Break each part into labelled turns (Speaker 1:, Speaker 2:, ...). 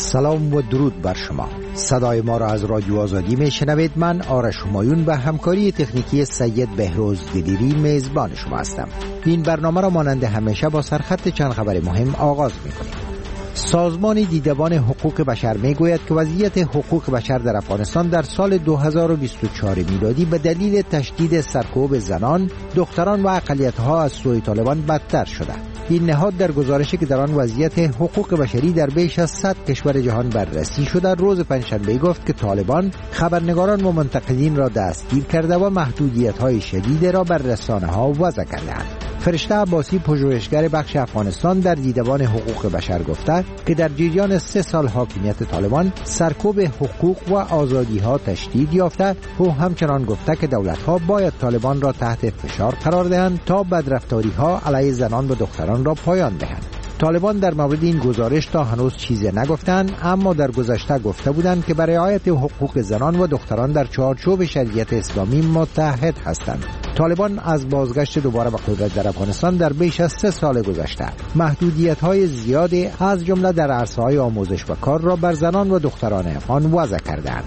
Speaker 1: سلام و درود بر شما. صدای ما را از رادیو آزادی میشنوید. من آرش همایون و همکاری تکنیکی سید بهروز دیدیری میزبان شما هستم. این برنامه را مانند همیشه با سرخط چند خبر مهم آغاز میکنیم. سازمان دیدبان حقوق بشر میگوید که وضعیت حقوق بشر در افغانستان در سال 2024 میلادی به دلیل تشدید سرکوب زنان، دختران و اقلیت‌ها از سوی طالبان بدتر شده. این نهاد در گزارشی که در آن وضعیت حقوق بشری در بیش از 100 کشور جهان بررسی شده روز پنجشنبه گفت که طالبان خبرنگاران و منتقدین را دستگیر کرده و محدودیت‌های شدید را بر رسانه‌ها وضع کردند. فرشته عباسی، پژوهشگر بخش افغانستان در دیدبان حقوق بشر گفته که در جریان 3 سال حاکمیت طالبان سرکوب حقوق و آزادی‌ها تشدید یافته. او همچنان گفته که دولت‌ها باید طالبان را تحت فشار قرار دهند تا بدرفتاری‌ها علیه زنان و دختران را پایان دهند. طالبان در مورد این گزارش تا هنوز چیزی نگفتند، اما در گذشته گفته بودند که برای رعایت حقوق زنان و دختران در چارچوب شریعت اسلامی متحد هستند. طالبان از بازگشت دوباره به قدرت در افغانستان در بیش از 3 سال گذشته محدودیت‌های زیادی از جمله در عرصه‌های آموزش و کار را بر زنان و دختران افغان وضع کردند.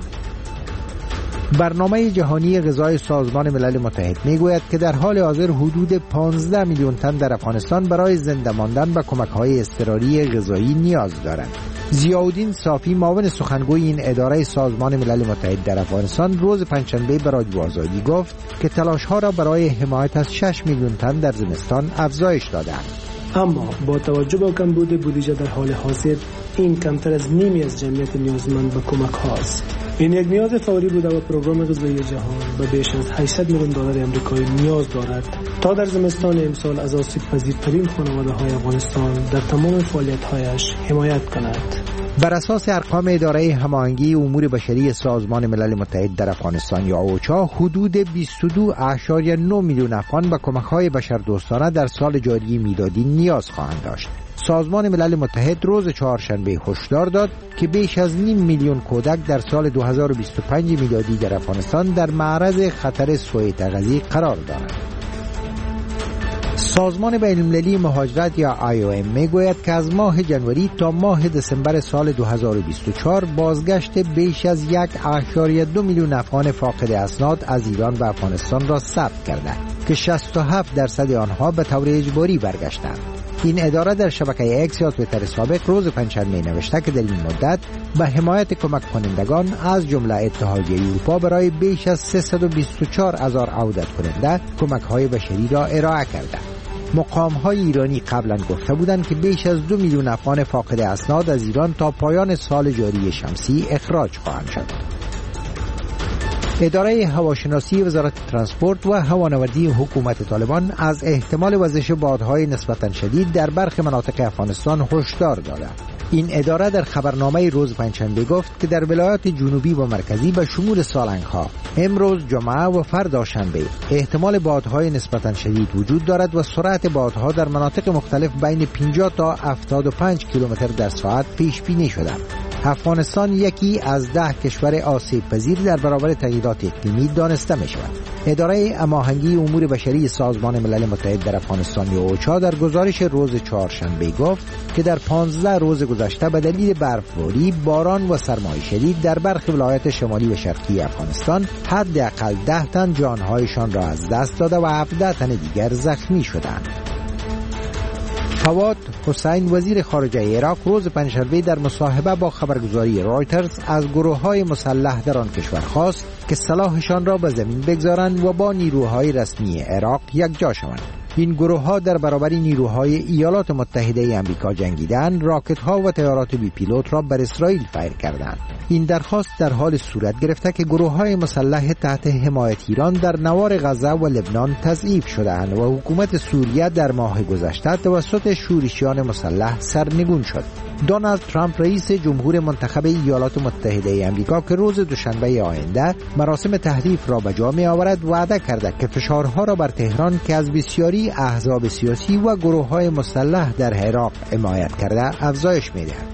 Speaker 1: برنامه جهانی غذای سازمان ملل متحد میگوید که در حال حاضر حدود 15 میلیون تن در افغانستان برای زنده ماندن به کمک‌های اضطراری غذایی نیاز دارند. ضیاءالدین صافی، معاون سخنگوی این اداره سازمان ملل متحد در افغانستان، روز پنجشنبه به رادیو آزادی گفت که تلاش‌ها را برای حمایت از 6 میلیون تن در زمستان افزایش دادند.
Speaker 2: اما با توجه به کمبود بودجه در حال حاضر این کمتر از نیمی از جمعیت نیازمند به کمک هاست. این یک نیاز فوری بوده و پروگرام غذایی جهان به بیش از 800 میلیون دلار آمریکایی نیاز دارد تا در زمستان امسال از آسیب‌پذیرترین خانواده‌های افغانستان در تمام فعالیت‌هایش حمایت کند.
Speaker 1: بر اساس ارقام اداره هماهنگی امور بشری سازمان ملل متحد در افغانستان یا اوچا، حدود 22.9 میلیون افغان به کمک‌های بشردوستانه در سال جاری میلادی نیاز خواهند داشت. سازمان ملل متحد روز چهارشنبه هشدار داد که بیش از 0.5 میلیون کودک در سال 2025 میلادی در افغانستان در معرض خطر سوء تغذیه قرار دارند. سازمان بین‌المللی مهاجرت یا IOM میگوید که از ماه جنوری تا ماه دسامبر سال 2024 بازگشت بیش از 1.2 میلیون افغان فاقد اسناد از ایران به افغانستان را ثبت کرده که 67% آنها به طور اجباری برگشتند. این اداره در شبکه اکس یا توییتر سابق روز پنجشنبه نوشته که در این مدت به حمایت کمک کنندگان از جمله اتحادیه اروپا برای بیش از 324,000 عودت کننده کمک‌های بشری را ارائه کرده. مقام‌های ایرانی قبلا گفته بودند که بیش از 2 میلیون افغان فاقد اسناد از ایران تا پایان سال جاری شمسی اخراج خواهند شد. اداره هواشناسی وزارت ترانسپورت و هوانوردی حکومت طالبان از احتمال وزش بادهای نسبتاً شدید در برخی مناطق افغانستان هشدار داده. این اداره در خبرنامه روز پنجشنبه گفت که در ولایات جنوبی و مرکزی به شمول سالنگ‌ها امروز جمعه و فردا شنبه احتمال بادهای نسبتاً شدید وجود دارد و سرعت بادها در مناطق مختلف بین 50 تا 75 کیلومتر در ساعت پیش بینی شده. افغانستان یکی از 10 کشور آسیب پذیر در برابر تغییرات اقلیمی دانسته می شود. اداره هماهنگی امور بشری سازمان ملل متحد در افغانستان یا اوچا در گزارش روز چهارشنبه گفت که در 15 روز گذشته به دلیل برفباری، باران و سرمای شدید در برخی ولایات شمالی و شرقی افغانستان حداقل 10 تن جانهایشان را از دست داده و 17 تن دیگر زخمی شدند. فواد حسین، وزیر خارجه عراق، روز پنجشنبه در مصاحبه با خبرگزاری رایترز از گروه‌های مسلح در آن کشور خواست که سلاحشان را به زمین بگذارند و با نیروهای رسمی عراق یکجا شوند. این گروه‌ها در برابر نیروهای ایالات متحده آمریکا جنگیدند، راکت‌ها و طیارات بی پیلوت را بر اسرائیل فیر کردند. این درخواست در حال صورت گرفته که گروه‌های مسلح تحت حمایت ایران در نوار غزه و لبنان تضعیف شده‌اند و حکومت سوریه در ماه گذشته توسط شورشیان مسلح سرنگون شد. دونالد ترامپ، رئیس جمهور منتخب ایالات متحده آمریکا، که روز دوشنبه آینده مراسم تحریف را به جا می‌آورد، وعده کرده که فشارها را بر تهران که از بسیاری احزاب سیاسی و گروه‌های مسلح در عراق حمایت کرده افزایش می‌دهد.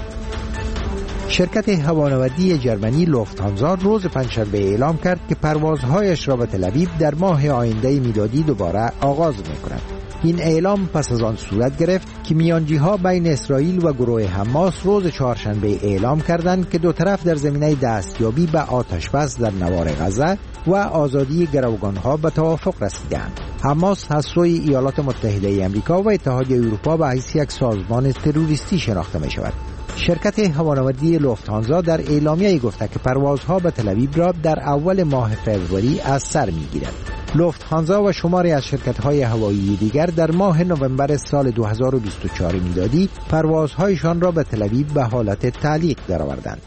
Speaker 1: شرکت هوانوردی جرمنی لوفت‌هانزا روز پنجشنبه اعلام کرد که پروازهایش را به تل‌آویو در ماه آینده میلادی دوباره آغاز می‌کند. این اعلام پس از آن صورت گرفت که میانجی‌ها بین اسرائیل و گروه حماس روز چهارشنبه اعلام کردند که دو طرف در زمینه دستیابی به آتشبس در نوار غزه و آزادی گروگان‌ها به توافق رسیدند. حماس از سوی ایالات متحده آمریکا و اتحادیه اروپا به حیث یک سازمان تروریستی شناخته می شود. شرکت هوانوردی لوفت‌هانزا در اعلامیه گفته که پروازها به تل‌آویو را در اول ماه فوریه از سر می‌گیرد. لوفت‌هانزا و شماری از شرکت‌های هوایی دیگر در ماه نوامبر سال 2024 میلادی پروازهایشان را به تل‌آویو به حالت تعلیق درآوردند.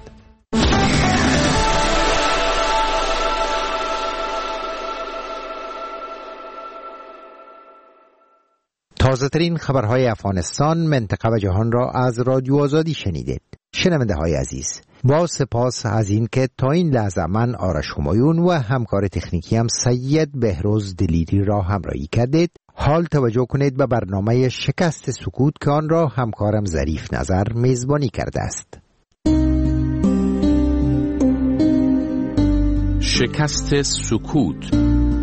Speaker 1: تازه ترین خبرهای افغانستان، منطقه و جهان را از رادیو آزادی شنیدید. شنونده های عزیز، با سپاس از این که تا این لحظه من آرش همایون و همکار تکنیکی هم سید بهروز دلیری را همراهی کردید. حال توجه کنید به برنامه شکست سکوت که آن را همکارم ظریف نظر میزبانی کرده است.
Speaker 3: شکست سکوت.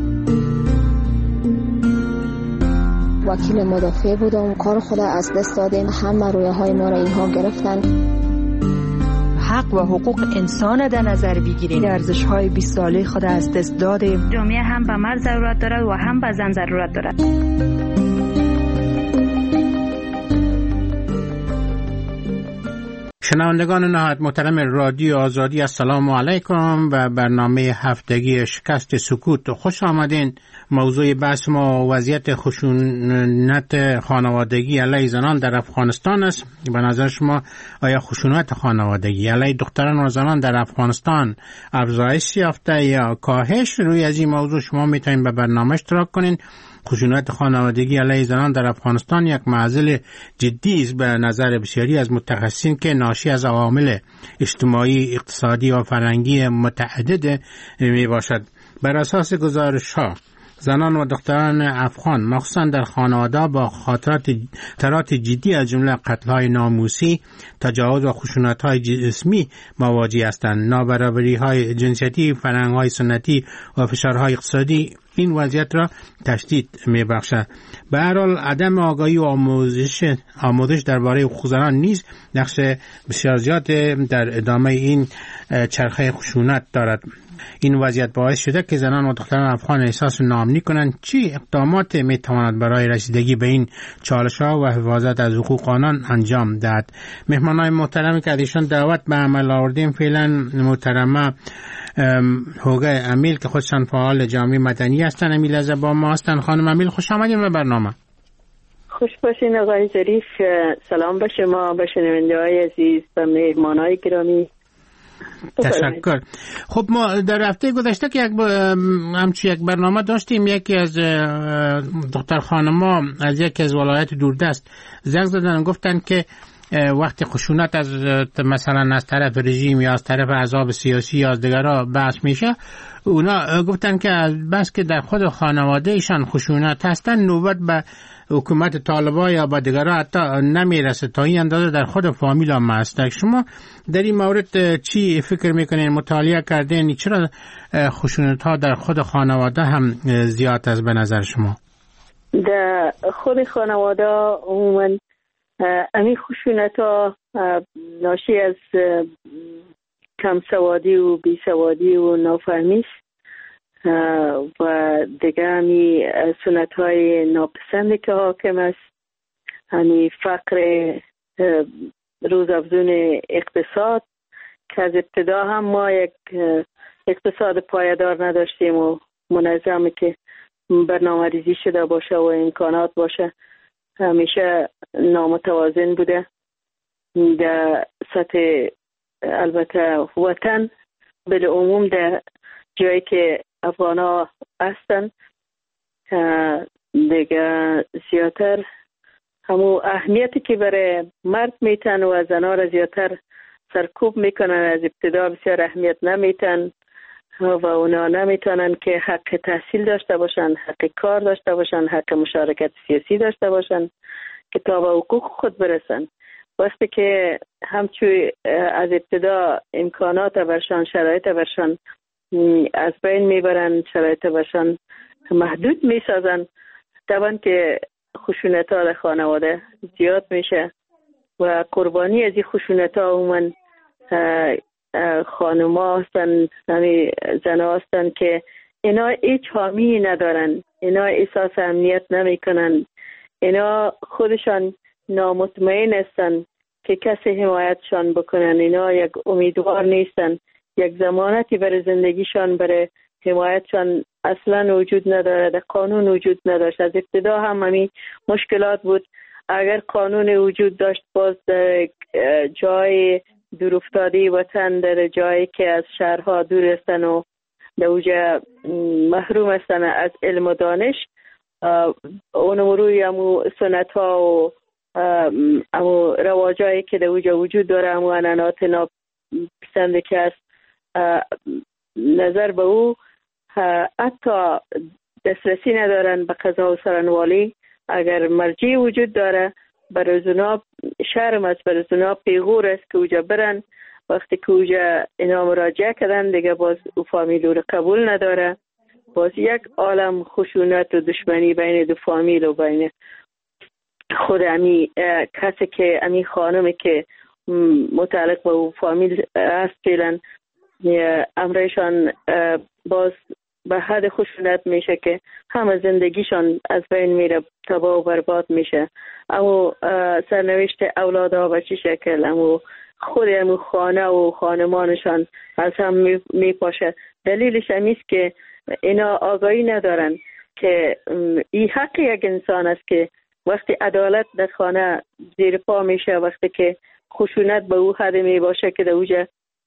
Speaker 4: وکیل مدافع بودم، کار خود از دست دادیم، همه رویاهای ما را اینها گرفتن.
Speaker 5: حق و حقوق انسان در نظر بگیریم، ارزش‌های 20 ساله خود از دست دادیم.
Speaker 6: جامعه هم به مرد ضرورت دارد و هم به زن ضرورت دارد.
Speaker 7: شنوندگان نهایت محترم رادیو آزادی، السلام علیکم و برنامه هفتگی شکست سکوت خوش آمدین. موضوع بحث ما وضعیت خشونت خانوادگی علیه زنان در افغانستان است. به نظر شما آیا خشونت خانوادگی علیه دختران و زنان در افغانستان افزایش یافته یا کاهش؟ روی از این موضوع شما میتونید به برنامه اشتراک کنین. خشونت خانوادگی علیه زنان در افغانستان یک معضل جدی است به نظر بسیاری از متخصصین که ناشی از عوامل اجتماعی، اقتصادی و فرهنگی متعدد می باشد. بر اساس گزارش‌ها، زنان و دختران افغان مخصوصا در خانواده با خطرات جدی از جمله قتل‌های ناموسی، تجاوز و خشونت‌های جسمی مواجه هستند. نابرابری‌های جنسیتی، فرهنگ‌های سنتی و فشارهای اقتصادی این وضعیت را تشدید می‌بخشد. به هر حال عدم آگاهی و آموزش درباره حقوق زنان نیز نقش بسیار زیاد در ادامه این چرخه خشونت دارد. این وضعیت باعث شده که زنان و دختران افغان احساس ناامنی کنند. چی اقدامات میتواند برای رسیدگی به این چالش‌ها و حفاظت از حقوق آنان انجام دهد؟ مهمانان محترمی که ایشان دعوت به عمل آوردیم فعلا محترمه هوگه امیل که خودشان فعال جامعه مدنی هستند. امیل از با ما هستند. خانم امیل خوش آمدید به برنامه.
Speaker 8: خوش باشین آقای ظریف. سلام به شما، به شنونده‌های عزیز و مهمانای گرامی.
Speaker 7: تشکر. خب ما در هفته گذشته که یک برنامه داشتیم، یکی از دختر خانم‌ها از یکی از ولایت دوردست زنگ زدن، گفتن که وقتی خشونت از مثلا از طرف رژیم یا از طرف احزاب سیاسی یا از دیگرها بحث میشه، اونا گفتن که بس که در خود خانواده ایشان خشونت هستن، نوبت به حکومت طالبان یا با دیگرها حتی نمیرسه، تا این اندازه در خود فامیل هم هست. شما در این مورد چی فکر میکنین؟ مطالعه کردین چرا خشونت ها در خود خانواده هم زیاد است به نظر شما؟
Speaker 8: در خود خانواده عموما همین خشونت ها ناشی از کم سوادی و بی سوادی و نافهمی و دیگه همی سنت های ناپسندی که حاکم است، همی فقر روزافزون اقتصاد که از ابتدا هم ما یک اقتصاد پایدار نداشتیم و منظمی که برنامه ریزی شده باشه و امکانات باشه، همیشه نامتوازن بوده. در سطح البته وطن بالعموم در جایی که افغان ها هستن دیگه زیادتر همون اهمیتی که برای مرد میتن و زنها را زیادتر سرکوب میکنن. از ابتدا بسیار اهمیت نمیتن و اونا نمیتونن که حق تحصیل داشته باشن، حق کار داشته باشن، حق مشارکت سیاسی داشته باشن که تا به حقوق خود برسن. وقتی که همچوی از ابتدا امکانات برشان، شرایط برشان از بین میبرن، شرایط برشان محدود میسازن، طبعا که خشونت ها در خانواده زیاد میشه و قربانی از این خشونت ها عموما خانم ها هستن، زن ها هستن که اینا هیچ حامی ندارن، اینا احساس امنیت نمی کنن، اینا خودشان نامطمئن هستن که کسی حمایتشان بکنن، اینا یک امیدوار نیستن، یک ضمانتی برای زندگیشان، برای حمایتشان اصلا وجود نداره، در قانون وجود نداشت. از ابتدا هم همین مشکلات بود. اگر قانون وجود داشت باز در جای دور افتاده وطن، در جایی که از شهرها دور هستن و در اوجه محروم هستن از علم و دانش، اونم روی امو سنت ها و امو رواجایی که در اوجه وجود داره، امو انانات ناپسنده که است، نظر به او حتی دسترسی ندارن به قضا و سرانوالی. اگر مرجعی وجود داره برای زنا شرم است، برای زنا پیغور است که اوجا برن. وقتی که اوجا اینا مراجعه کردن دیگه باز او فامیل رو قبول نداره، باز یک عالم خشونت و دشمنی بین دو فامیل و بین خود امی کسی که امی خانمی که متعلق به او فامیل هست فعلا امرشان باز به حد خشونت میشه که همه زندگیشان از بین میره، تباه و برباد میشه. اما سرنوشت اولادها به چی شکل، اما خود امو خانه و خانمانشان از هم میپاشه. دلیلش همیست که اینا آگاهی ندارن که این حق یک انسان است که وقتی عدالت در خانه زیر پا میشه، وقتی که خشونت به او حد می باشه که در اوجه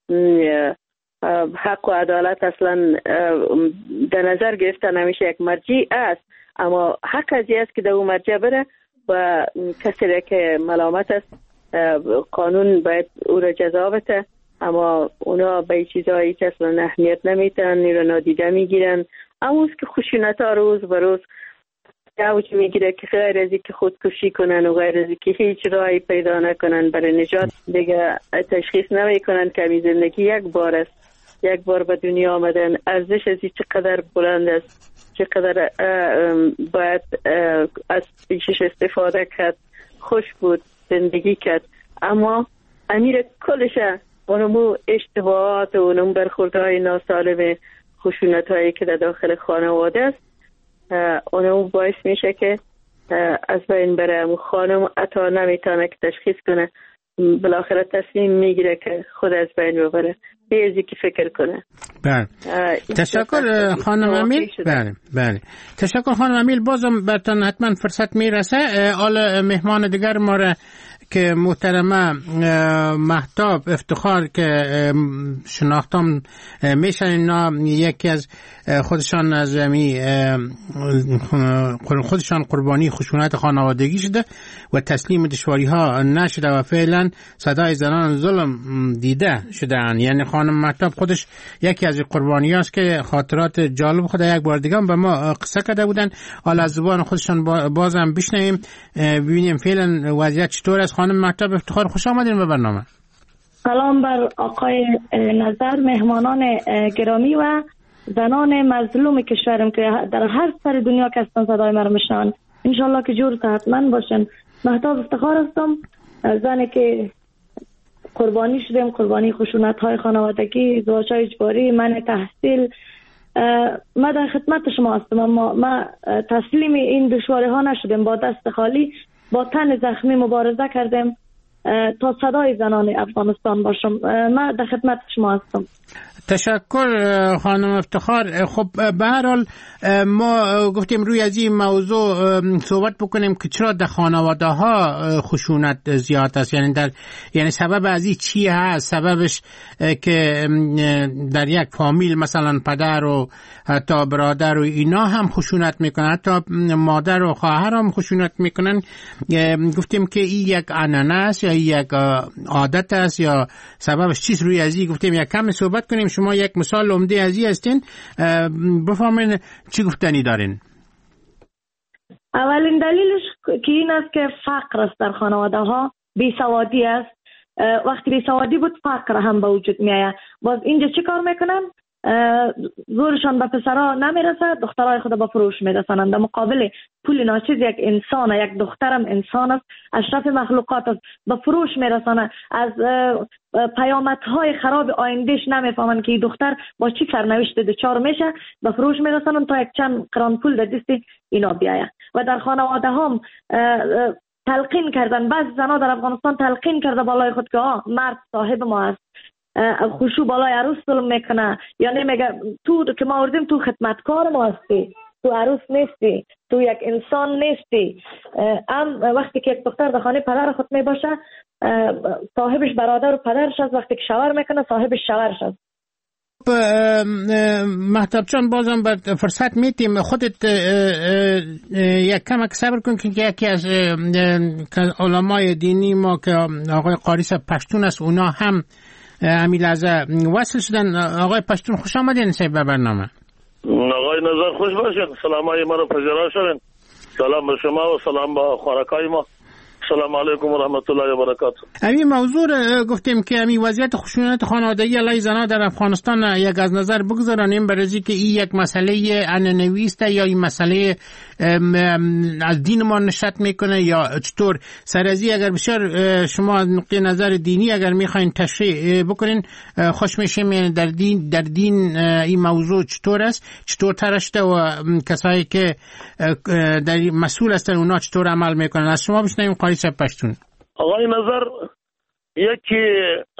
Speaker 8: حق و عدالت اصلا در نظر گرفته نمیشه. یک مرجع است اما حق از است که در اون مرجع بره و کسی که ملامت است قانون باید او را جزا بده، اما اونا به چیزایی که اصلا اهمیت نمیتن، نیرو نادیده میگیرن. اما که خشونت ها روز به روز اوج میگیره که غیر از که خودکشی کنن و غیر از که هیچ راهی پیدا نکنن برای نجات، دیگه تشخیص نمیکنن که این زندگی یک بار است، یک بار به دنیا آمدن. ارزش از چقدر بلند است، چقدر باید از پیشش استفاده کرد، خوش بود، زندگی کرد. اما امیر کلش اونمو اشتباهات و اونم برخوردهای ناسالم خشونت هایی که در داخل خانواده است، اونمو باعث میشه که از بین بره. خانم حتی نمیتونه که تشخیص کنه، بالاخره تصمیم میگیره که خود از بین ببره بیازی که فکر کنه.
Speaker 7: بله تشکر خانم امیل. بله تشکر خانم امیل. بازم براتون حتما فرصت میرسه. حالا مهمان دیگر ما را که محترمه مهتاب افتخار که شناختم میشن، اینا یکی از خودشان از خودشان قربانی خشونت خانوادگی شده و تسلیم دشواری ها نشده و فعلا صدای زنان ظلم دیده شدن. یعنی خانم مهتاب خودش یکی از قربانی هاست که خاطرات جالب خود یک بار دیگه به ما قصه کرده بودن. حالا از زبان خودشان بازم بشنویم ببینیم فعلا وضعیت چطور است. خانم مهتاب افتخار خوش آمدین به برنامه.
Speaker 9: سلام بر آقای نظر، مهمانان گرامی و زنان مظلوم کشورم که در هر سر دنیا که هستن صدای ما رو میشنون. انشالله که جور صحتمند باشن. مهتاب افتخار هستم، زنی که قربانی شدیم، قربانی خشونت های خانوادگی، ازدواج های اجباری، منع تحصیل. ما در خدمت شما هستم، اما ما تسلیم این دشواری ها نشدیم، با دست خالی با تن زخمی مبارزه کردیم تا صدای زنان افغانستان باشم. ما در خدمت شما هستم.
Speaker 7: تشکر خانم افتخار. خب به هر حال ما گفتیم روی از این موضوع صحبت بکنیم که چرا در خانواده ها خشونت زیاد است. یعنی سبب از این چی هست؟ سببش که در یک فامیل مثلا پدر و حتی برادر و اینا هم خشونت میکنن، حتی مادر و خواهر هم خشونت میکنن. گفتیم که این یک عنعنه است یا یک عادت است یا سببش چیست؟ روی از این گفتیم یک کم صحبت کنیم. شما یک مثال عمده از این هستین، بفهمین چی گفتنی دارین.
Speaker 9: اولین دلیلش که این است که فقر است در خانواده ها، بیسوادی است. وقتی بیسوادی بود فقر هم به وجود می آید. باز اینجا چی کار میکنن؟ زورشان به پسرها نمیرسه، دخترای خود به فروش میرسانند. در مقابل پول ناچیز یک انسان، یک دخترم انسان است، اشرف مخلوقات است، به فروش میرسانه. از پیامدهای خراب آیندهش نمیفهمن که این دختر با چی سرنوشت دچار میشه، به فروش میرسانن تا یک چند قران پول در دست اینا بیاید. و در خانواده هم تلقین کردن، بعض زنها در افغانستان تلقین کرده بالای خود که مرد صاحب ما است، خوشو بالای عروس ظلم میکنه، یعنی میگه تو که ما آوردیم تو خدمتکار ما هستی، تو عروس نیستی، تو یک انسان نیستی. وقتی که یک دختر در خانه پدر خود میباشه، صاحبش برادر و پدرش است، وقتی که شوهر میکنه صاحبش شوهرش است.
Speaker 7: مهتاب جان بازم بر فرصت میتیم خودت یک کمک صبر کن که یکی از علمای دینی ما که آقای قاری صاحب پشتون است، اونا هم همین لحظه وصل شدن. آقای پشتون خوش آمدین به برنامه.
Speaker 10: آقای نظر خوش باشین، سلامای ما رو پذیرا شوین. سلام به شما و سلام به خوارکای ما. السلام علیکم و رحمت الله و برکاته.
Speaker 7: همین موضوع گفتیم که همین وضعیت خشونت خانوادگی علیه زنان در افغانستان یک از نظر بگذاریم، برای که این یک مسئله عنعنوی است یا این مسئله از دین ما نشأت میکنه یا چطور؟ سرازی اگر بسیار شما از نقطه نظر دینی اگر میخواین تشریح بکنین خوش میشیم، یعنی در دین این موضوع چطور است، چطور ترشته و کسایی که در مسئول هستن اونا چطور عمل میکنن؟ از شما بشنویم قاری صاحب پشتون.
Speaker 10: آقای نظر، یکی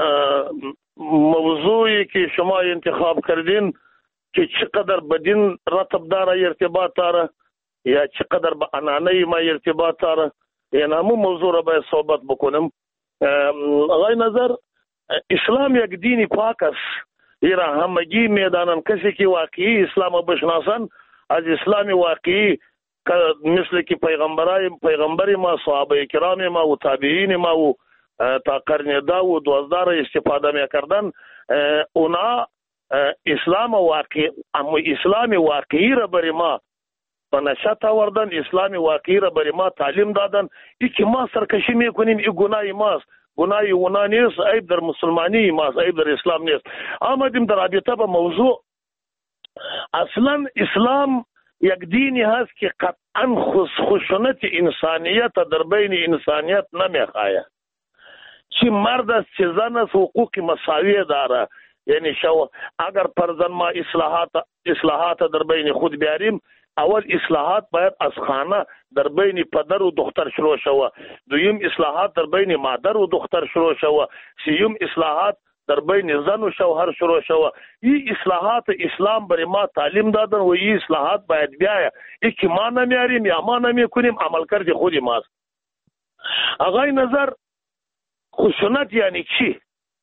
Speaker 10: موضوعی که شما انتخاب کردین که چقدر به دین رتب داره ارتباط داره یا چقدر به انانه ما ارتباط داره، این همون موضوع را باید صحبت بکنم. آقای نظر، اسلام یک دین پاک است، ایرا همگی میدانن. کسی که واقعی اسلام بشناسن از اسلام واقعی مثل که پیغمبر ما، صحابه کرام ما و تابعین ما و تا قرن 10 و 12 را استفاده میکردن، اونا اسلام واقعی، اما اسلام واقعی را برای ما به نشأت آوردن، اسلام واقعی را برای ما تعلیم دادن. ای که ما سرکشی میکنیم ای گناه ماست، گناه اونا نیست، عیب در مسلمانی ماست، عیب در اسلام نیست. آمدیم در رابطه با موضوع. اصلا اسلام یک دینی هست که قطعا خشونت انسانیت در بین انسانیت نمیخواه. چی مرد است چی زن است حقوق مساوی داره. یعنی اگر پرزن ما اصلاحات در بین خود بیاریم، اول اصلاحات باید از خانه در بین پدر و دختر شروع شوه، دویم اصلاحات در بین مادر و دختر شروع شوه، سیوم اصلاحات در بین زن و شوهر شروع شوه. این اصلاحات اسلام برای ما تعلیم دادن و این اصلاحات باید بیایه. ای که ما نمیاریم یا ما نمیکنیم عملکرد خودی ماست. آقای نظر، خشونت یعنی چی؟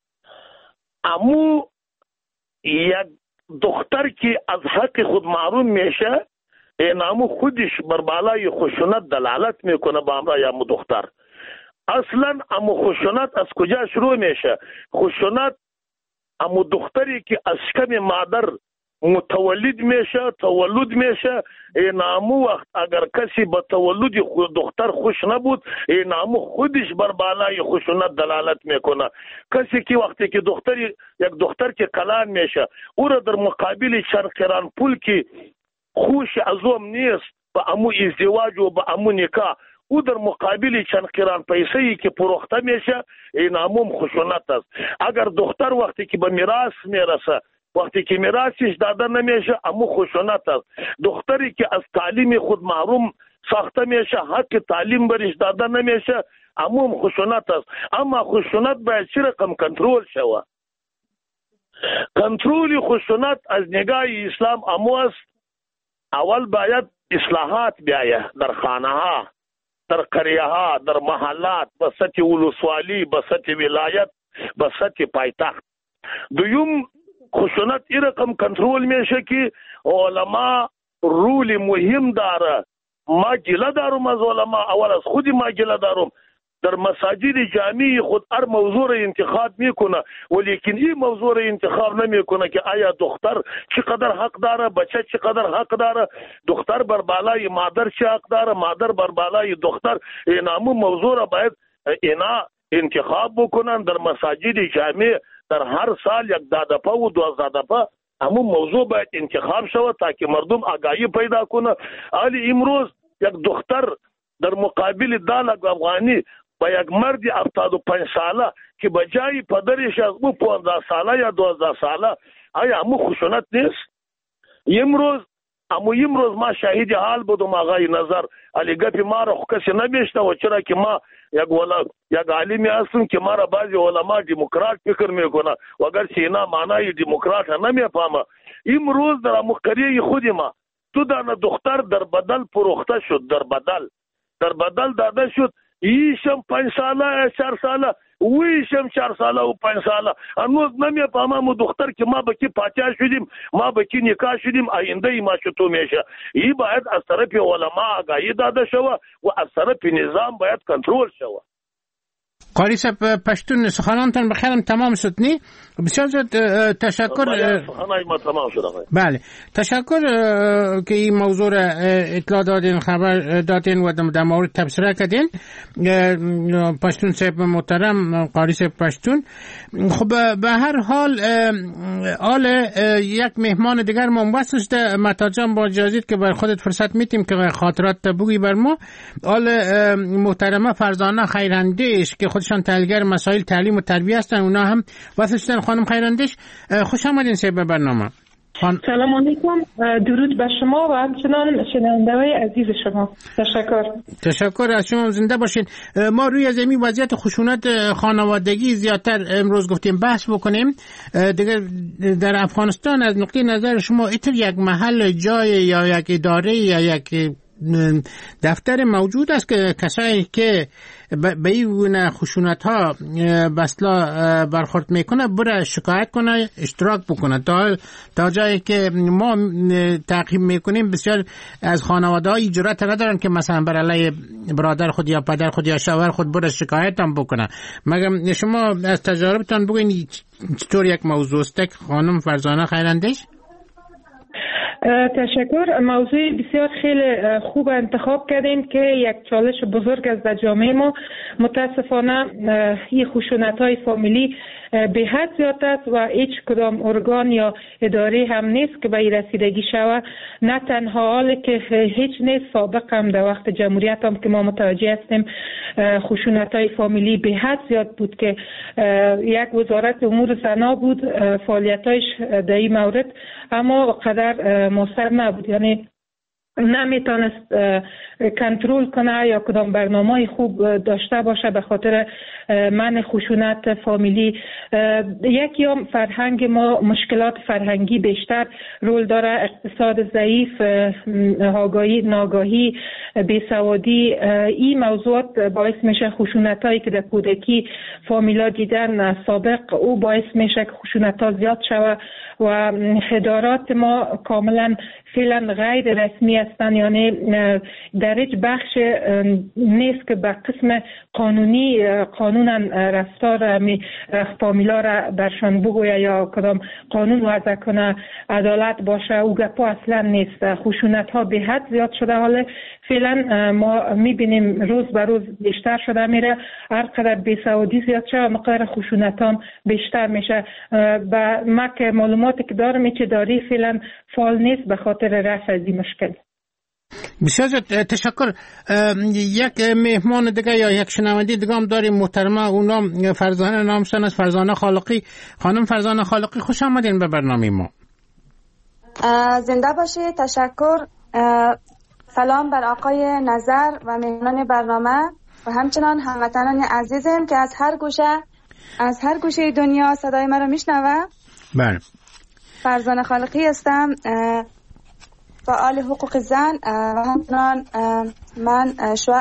Speaker 10: امو یک دختر که از حق خود معروم میشه، این امو خودش بر بالای خشونت دلالت میکنه با امرای امو دختر. اصلا امو خشونت از کجا شروع میشه؟ خشونت امو دختری که از شکم مادر متولد میشه، این امو وقت اگر کسی با تولد دختر خوش نبود، این امو خودش بر بالای خشونت دلالت میکنه. کسی که وقتی که یک دختر که کلان میشه، او را در مقابل چند قران پول که خوش ازوم نیست با امو ازدواج و با امو نکاح، او در مقابل چند قران پیسه‌ای که پروخته میشه، این امو خشونت است. اگر دختر وقتی که به میراث میرسه، وقتی که میراثش داده نمیشه، امو خشونت است. دختری که از تعلیم خود محروم ساخته میشه، حق تعلیم برش داده نمیشه، امو خشونت است. اما خشونت باید چه رقم کنترل شوه؟ کنترل خشونت از نگاه اسلام امو است. اول باید اصلاحات بیایه در خانه ها، در قریه ها، در محلات، به سطح ولسوالی، به سطح ولایت، به سطح پایتخت. دویم خشونت این رقم کنترل میشه که علما رول مهم داره. ما گله دارم از علما، اول از خودی ما گله دارم. در مساجد جامعی خود هر موضوع را انتخاب میکنه، ولیکن این موضوع را انتخاب نمیکنه که آیا دختر چقدر حق داره، بچه چقدر حق داره، دختر بر بالای مادر چه حق داره، مادر بر بالای دختر. این همون موضوع را باید اینا انتخاب بکنن در مساجد جامع. در هر سال یک 10 دفعه و 12 دفعه همون موضوع باید انتخاب شود تا که مردم آگاهی پیدا کنه. حالی امروز یک دختر در مقابل دالک افغانی با یک مرد 75 ساله که به جای پدرش از او 15 ساله یا 12 ساله، آیا همون خشونت نیست؟ امروز ما شاهد حال بودم آقای نظر، علی گپی ما را کسی نمیشنوه، چرا که ما یک عالمی هستم که ما را بعضی علما دموکرات فکر میکنه و اگرچه اینا معنای دموکرات نمیفهمه. امروز در مقریه خود ما تو دانه دختر در بدل فروخته شد، در بدل داده شد، ایشم 5 ساله 4 ساله ویشم 4 ساله و 5 ساله. هنوز نمیفهمم دختر که ما به کی پاچا شدیم، ما به کی نکاح شدیم، آینده ما چطور میشه. این باید از طرف علما آگاهی داده شوه و از طرف نظام باید کنترل شوه.
Speaker 7: قاری صاحب پشتون سخنانتان بخیرم تمام شد نی؟ بسیار زیاد تشکر. بله تشکر که این موضوع را اطلاع دادین، خبر دادین و در مورد تبصره کردین. پشتون صاحب محترم، قاری صاحب پشتون. خب به هر حال یک مهمان دیگر ما واسش ده متاجم با اجازت که بر خودت فرصت میتیم که خاطرات بگویی بر ما. آل محترمه فرزانه خیراندیش که خودشان تحلیلگر مسائل تعلیم و تربیت هستن، اونا هم واسه خانم خیراندیش. خوش آمدین سه به برنامه.
Speaker 11: سلام علیکم، درود به شما و همچنان شنونده‌های عزیز شما. تشکر
Speaker 7: از شما، زنده باشین. ما روی از این وضعیت خشونت خانوادگی زیادتر امروز گفتیم بحث بکنیم. دیگه در افغانستان از نقطه نظر شما ایتر یک محل جای یا یک اداره یا یک دفتر موجود است که کسایی که به این خشونت ها بسلا برخورد میکنه بره شکایت کنه، اشتراک بکنه؟ تا جایی که ما تعقیب میکنیم بسیار از خانواده های جرأت ندارن که مثلا بر علیه برادر خود یا پدر خود یا شوهر خود بره شکایت هم بکنه. مگه شما از تجاربتان بگوین چطور یک موضوع است؟ خانم فرزانه خیراندیش.
Speaker 11: تشکر. موضوع بسیار خیلی خوب انتخاب کردین که یک چالش بزرگ است در جامعه ما. متاسفانه این خشونت‌های فامیلی به حد زیاد است و هیچ کدام ارگان یا اداره هم نیست که به این رسیدگی شود. نه تنها حالی که هیچ نیست، سابق هم در وقت جمهوریت هم که ما متوجه هستیم خشونت‌های فامیلی به حد زیاد بود که یک وزارت امور زنا بود فعالیت‌هایش در این مورد، اما قدر مؤثر نبود. یعنی نمیتونست کنترل کنه یا کدام برنامه خوب داشته باشه به خاطر منع خشونت فامیلی. یکی هم فرهنگ ما، مشکلات فرهنگی بیشتر رول داره، اقتصاد ضعیف، ناگاهی، بیسوادی. این موضوعات باعث میشه خشونت هایی که در کودکی فامیلا دیدن سابق او باعث میشه که خشونت ها زیاد شود و ادارات ما کاملا فعلا غیر رسمی هستند، یعنی در هیچ بخش نیست که به قسم قانونا رفتار فامیلا را برشان بگویه یا کدام قانون وضع کنه عدالت باشه. او گپا اصلا نیست. خشونت ها به حد زیاد شده. حالا فعلا ما میبینیم روز به روز بیشتر شده میره. هر قدر بیسوادی زیاد شده مقدار خشونت هم بیشتر میشه. با ما که معلوماتی که دارم این داری فعلا فعال نیست به خاطر رفع از این مشکل.
Speaker 7: بسیار تشکر. یک مهمان دیگه یا یک شنونده دیگه هم داریم محترمه، اونا فرزانه نامشون از فرزانه خالقی. خانم فرزانه خالقی خوش آمدین به برنامه ما.
Speaker 12: زنده باشید. تشکر. سلام بر آقای نظر و مهمانان برنامه و همچنان هموطنان عزیزم که از هر گوشه دنیا صدای مرا میشنوه.
Speaker 7: بله.
Speaker 12: فرزانه خالقی هستم، فعال حقوق زن و همچنان من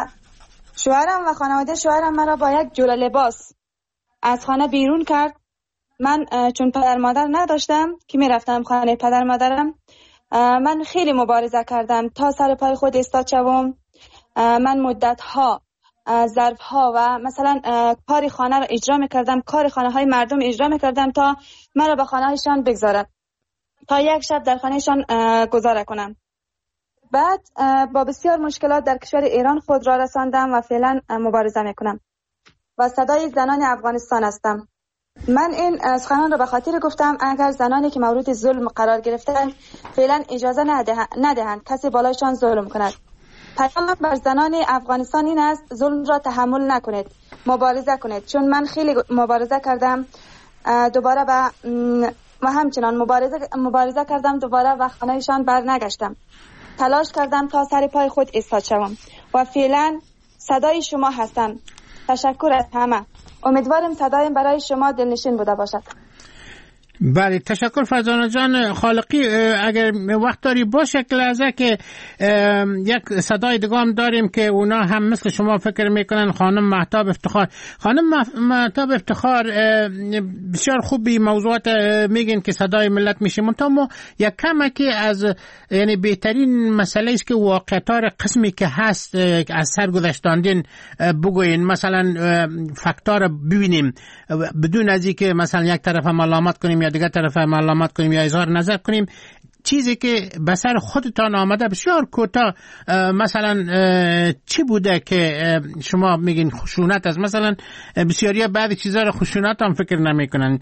Speaker 12: شوهرم و خانواده شوهرم مرا با یک جوله لباس از خانه بیرون کرد. من چون پدر مادر نداشتم که میرفتم خانه پدر مادرم، من خیلی مبارزه کردم تا سر پای خود ایستاد شوم. من مدت ها ظرف ها و مثلا کاری خانه را اجرا میکردم، کاری خانه های مردم اجرا میکردم تا مرا به خانه هایشان بگذارد، تا یک شب در خانهشان گذاره کنم. بعد با بسیار مشکلات در کشور ایران خود را رساندم و فعلا مبارزه میکنم و صدای زنان افغانستان هستم. من این سخنان را به خاطر گفتم اگر زنانی که مورد ظلم قرار گرفتند فعلا اجازه ندهند کسی بالایشان ظلم کند. پیام بر زنان افغانستان این است ظلم را تحمل نکنید، مبارزه کنید. چون من خیلی مبارزه کردم دوباره و همچنان مبارزه کردم دوباره و خانهشان برنگشتم. تلاش کردم تا سر پای خود ایستاد شوم و فعلا صدای شما هستم. تشکر از همه. امیدوارم صدایم برای شما دلنشین بوده باشد.
Speaker 7: بله تشکر فرزانه جان خالقی. اگر وقت داری باشه که لحظه که یک صدای دیگه هم داریم که اونا هم مثل شما فکر میکنن. خانم مهتاب افتخار. خانم مهتاب افتخار بسیار خوبی موضوعات میگین که صدای ملت میشه. منتها ما یک کمکی از یعنی بهترین مسئله است که واقعیت‌ها قسمی که هست از سر گذشتاندین بگوین. مثلا فاکتور رو ببینیم بدون از اینکه مثلا یک طرف ملامت کنیم یا دیگه طرف ملامت کنیم یا اظهار نظر کنیم. چیزی که به سر خودتان آمده بسیار کوتاه مثلا چی بوده که شما میگین خشونت است؟ مثلا بسیاری بعضی چیزا رو خشونت هم فکر نمیکنن.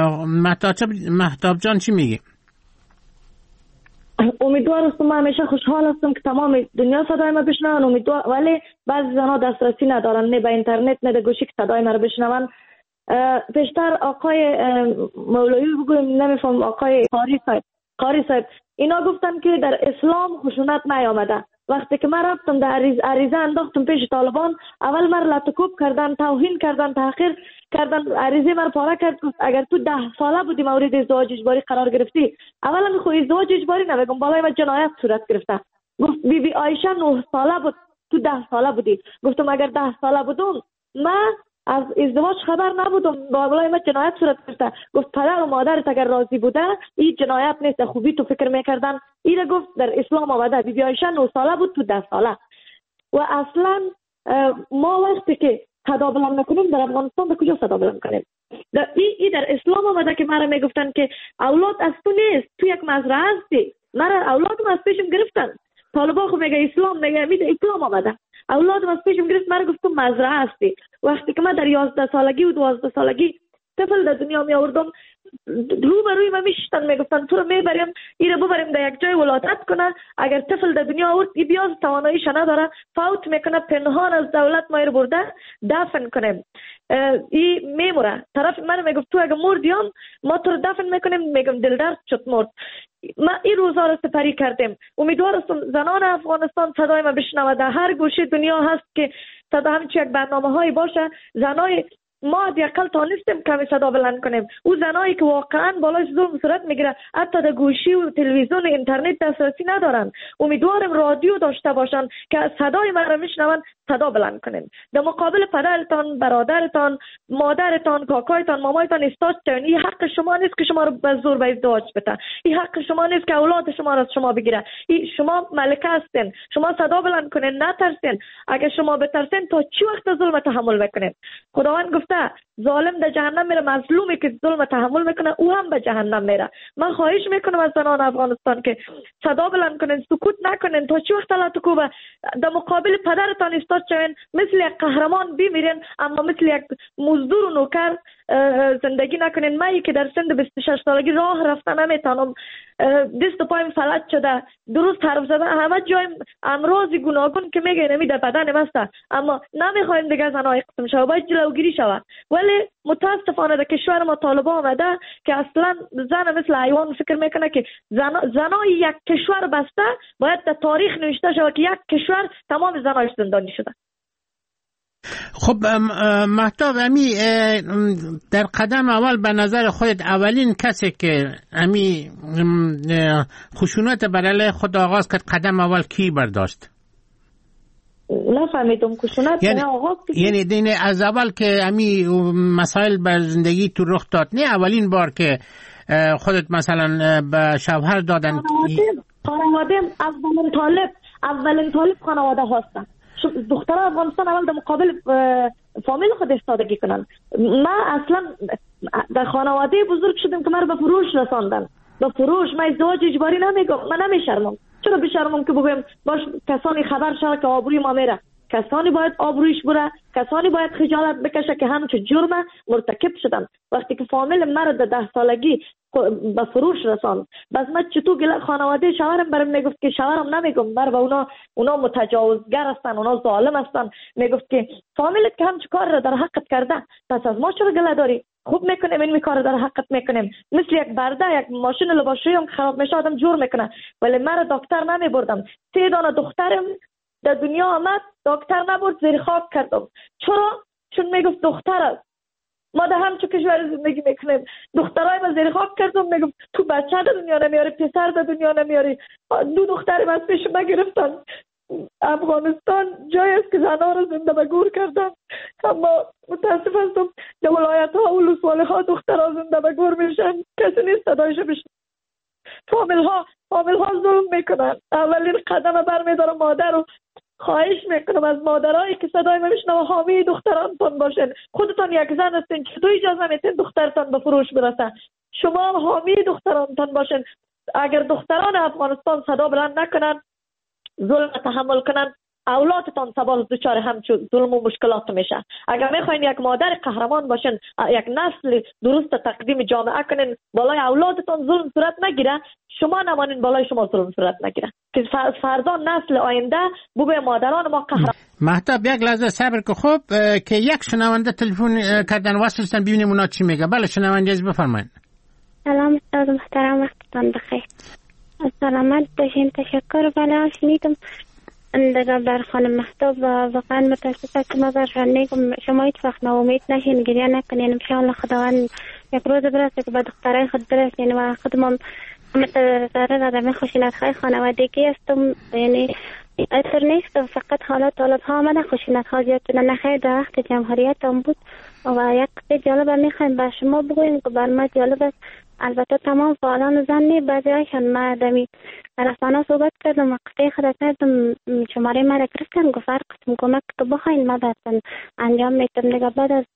Speaker 7: مهتاب جان چی میگی؟
Speaker 9: امیدوار هستم. من همیشه خوشحال هستم که تمام دنیا صدای ما بشنون. امیدوار ولی بعضی زنها دسترسی ندارن نه به اینترنت نه به گوشی که صدای ما رو بشنون. پیشتر آقای مولوی بگویم نمیفهم آقای قاری صاحب اینا گفتن که در اسلام خشونت نیامده. وقتی که من رفتم در عریضه انداختم پیش طالبان اول من لطکوب کردن، توهین کردن، تحقیر کردن، عریضه من پاره کرد. اگر تو 10 ساله بودی مورد ازدواج اجباری قرار گرفتی اولا خو ازدواج اجباری نمیگم بالای من جنایت صورت گرفته. گفت بی عایشه 9 ساله بود تو 10 ساله بودی. گفتم اگر 10 ساله بودم من از ازدواج خبر نبودم بالای من جنایت صورت گرفته. گفت پدر و مادرت اگر راضی بوده این جنایت نیست. خوبی تو فکر میکردن. ایره گفت در اسلام آمده. بی عایشه 9 ساله بود تو 10 ساله. و اصلا ما وقتی که صدا بلند نکنیم در افغانستان به کجا صدا بلند کنیم؟ این در اسلام آمده که مرا میگفتن که اولاد از تو نیست، تو یک مزرعه هستی. مرا اولادم از پیشم گرفتن. طالبا خو میگه اسلام، میگه اسلام آمده. اولادم از پیشم گرفت. مرا گفتم مزرعه هستی. وقتی که من در 11 سالگی و 12 سالگی طفل در دنیا می آوردم روبروی من میشتن میگفتن تو رو میبریم ایره ببریم در یک جای ولادت کنه. اگر طفل در دنیا آورد ای بیاز تواناییش نداره فوت میکنه پنهان از دولت ما رو برده دفن کنیم. ای میموره. طرف من میگفت تو اگر مردیم ما تو رو دفن میکنیم. میگم دل درد شد مرد. ما این روزا رو سپری کردیم. امیدوارم زنان افغانستان صدای ما بشنوه. در هر گوشه دنیا هست که صدا همچین یک برنامه هایی باشه. زنای ما دیگه تانستیم کمی صدا بلند کنیم. او زنایی که واقعا بالای ظلم صورت میگیره حتی در گوشی و تلویزیون و اینترنت دسترسی ندارن. امیدوارم رادیو داشته باشن که صدای ما رو میشنون صدا بلند کنیم. در مقابل پدرتان، برادرتان، مادرتان، کاکایتان، مامایتان استاد شوین. این حق شما نیست که شما رو به زور به ازدواج بده. این حق شما نیست که اولاد شما رو از شما بگیره. شما ملکه هستین. شما صدا بلند کنین، نترسین. اگه شما بترسین تا چی وقت ظلم تحمل میکنین؟ خداوند گفته ظالم در جهنم میره، مظلومی که ظلم تحمل میکنه او هم به جهنم میره. من خواهش میکنم از زنان افغانستان که صدا بلند کنین، سکوت نکنین. تا چی وقت لطکوبه در مقابل پدرتان استاد شوین، مثل یک قهرمان بمیرین اما مثل یک مزدور و نوکر زندگی نکنین. من که در سن 26 سالگی راه رفتن نمیتونم، دست و پایم فلج شده، درست حرف زدن همه جایم امراض گوناگون که میگه نمیده بدن مسته. اما نمیخوایم دیگه زنای قسم شوه، باید جلوگیری شوه. ولی متاسفانه در کشور ما طالبا آمده که اصلا زن مثل حیوان فکر میکنه که زنای یک کشور بسته باید در تاریخ نوشته شود که یک کشور تمام زنایش زندانی شده.
Speaker 7: خب مهتاب امی در قدم اول به نظر خودت اولین کسی که امی خشونت بر علیه خود آغاز کرد قدم اول کی برداشت؟
Speaker 9: نفهمیدم. خشونت
Speaker 7: یعنی
Speaker 9: آغاز
Speaker 7: یعنی دین از اول که امی مسائل بر زندگی تو رخ داد، نه اولین بار که خودت مثلا به شوهر دادن؟
Speaker 9: خانواده اولین طالب خانواده هستن. دختر افغانستان اول در مقابل فامیل خود استادگی کنن. من اصلا در خانواده بزرگ شدم که من به فروش رساندن. به فروش من ازدواج اجباری نمیگم. من نمیشرمم. چرا بشرمم که بگویم باش کسانی خبر شد که آبروی ما میره؟ کسانی باید آبرویش بره، کسانی باید خجالت بکشه که همچون جرم مرتکب شدن. وقتی که فامیل مرا در 10 سالگی به فروش رساند، بس من چطور خانواده شوهرم برام میگفت که شوهرم نمیگم بر به اونا متجاوزگر هستن، اونا ظالم هستن، میگفت که فامیلت که همچون کار را در حقت کرده، پس از ما چرا گله داری؟ خوب میکنیم این کار در حقت میکنیم. مثل یک برده یک ماشین لباسشویی هم خراب میشه آدم جور میکنه، ولی من دکتر نمیبردم. 3 دانه دخترم در دنیا آمد، دکتر نبرد، زیر خاک کردم. چرا؟ چون میگفت دختر است. ما در همچون کشور زندگی میکنیم، دخترای ما زیر خاک کردم، میگفت تو بچه در دنیا نمیاری، پسر در دنیا نمیاری. 2 دخترم از پیش ما گرفتن. افغانستان جایی است که زنها را زنده به گور کردن، اما متاسف هستم در ولایت ها و ولسوالی ها دخترها زنده به گور میشن، کسی نیست صدایشو بشن. فامیل ها ظلم میکنن. اولین قدم برمیدارم مادر رو خواهش میکنم از مادرایی که صدای من میشنوه حامی دخترانتان باشین. خودتان یک زن هستین، چطور اجازه میتین دخترتان به فروش برسه؟ شما هم حامی دخترانتان باشین. اگر دختران افغانستان صدا بلند نکنن، ظلم تحمل کنن، اولادتان سبب دچار همچون ظلم و مشکلات میشه. اگر میخواین یک مادر قهرمان باشین، یک نسل درست تقدیم جامعه کنین، بالای اولادتان ظلم صورت نگیره، شما نمانین بالای شما ظلم صورت نگیره، که فردا نسل آینده بوبه مادران ما قهرمان.
Speaker 7: مهتاب یک لحظه صبر که خوب که یک شنونده تلفن کردن وصلستن ببینیم اونا چی میگه. بله شنونده از بفرمایید.
Speaker 13: سلام استاد محترم، وقتتان بخیر. سلامت باشین. تشکر. بله شنیدم دیگه بر خانم مهتاب و واقعا متاسفم که ما برشان شما هیچ وقت ناامید نشین، گریه نکنین. انشاءالله خداوند یک روز برسه که به دخترای خود برسین و خودم متضرر آدم خشونت‌های خانوادگی هستم. یعنی اثر نیست، فقط حالات ها آمده خشونت‌ها زیاد شده. نخیر در وقت جمهوریت هم بود و یک قصه جالب میخوایم به شما بگویم که بر ما جالب است. البته تمام فعالان زنی بعضی هایشان ما دمی رسانه صحبت کردم و قصه خود کردم، شماره ما را گرفتن گفت هر قسم کمک که بخواین ما براتون انجام میتونم. دیگه بعد از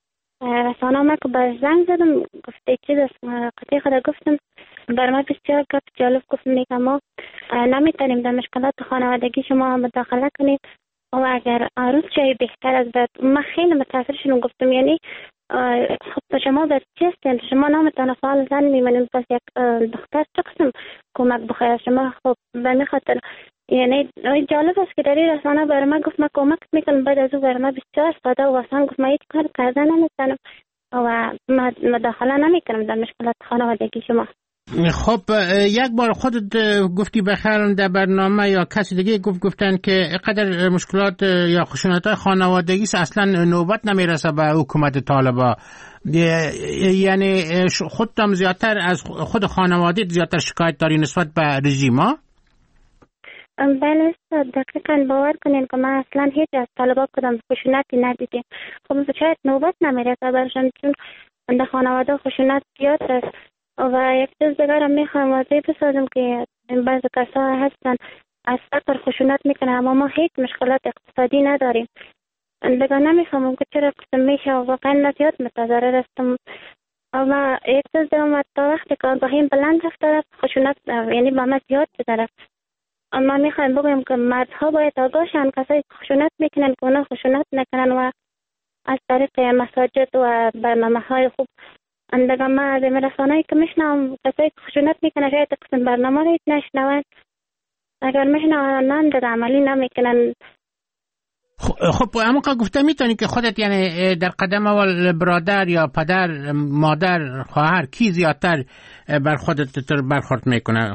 Speaker 13: رسانه ما که به زنگ زدم گفته چیز است، قصه خود گفتم بر ما بسیار گپ جالب گفت، میگم ما نمیتونیم در مشکلات خانوادگی شما مداخله کنیم و اگر روز جای بهتر از بعد. من خیلی متاثر شدم، گفتم یعنی خب شما بچه هستین، شما نمیتونه فعال زن میمونیم، پس یک دختر چه قسم کمک بخواید شما؟ خب به می خاطر یعنی جالب است که در این رسانه برای من گفت من کمک میکنم، بعد از او برای من بسیار ساده و آسان گفت من هیچ کار کردن نمیتونم و مداخله نمیکنم در مشکلات خانوادگی شما.
Speaker 7: خب یک بار خودت گفتی بخیر در برنامه یا کسی دیگه گفتن که قدر مشکلات یا خشونت‌های خانوادگی اصلا نوبت نمیرسه به حکومت طالبان، یعنی خودتم زیادتر از خود خانواده زیادتر شکایت داری نسبت به رژیم ها؟
Speaker 13: بله دقیقاً باور کنین که من اصلا هیچ از طالبان کدام خشونتی ندیدیم. خب شاید نوبت نمیرسه برشان، چون در خانواده خشونت زیاد است. و یک چیز دیگر هم میخوام واضح بسازم که بعضی کسا هستن از فقر خشونت میکنه، اما ما هیچ مشکلات اقتصادی نداریم. دیگر نمیفهمم که چرا قسم میشه و واقعا زیاد متضرر هستم. و یک چیز دیگر تا وقتی که آگاهیم بلند رفته خشونت یعنی با ما زیاد شده. اما میخوایم بگویم که مردها باید آگاه شن، کسایی که خشونت میکنن که اونا خشونت نکنن و از طریق مساجد و برنامه های خوب اندگاه ما از رسانه‌ای که میشنم کسایی که خشونت میکنن شاید قسم برنامه رو نشنون، اگر میشنون در عملی نمیکنن.
Speaker 7: خب اما که گفته میتونی که خودت یعنی در قدم اول برادر یا پدر مادر خواهر کی زیادتر بر خودت برخورد میکنه؟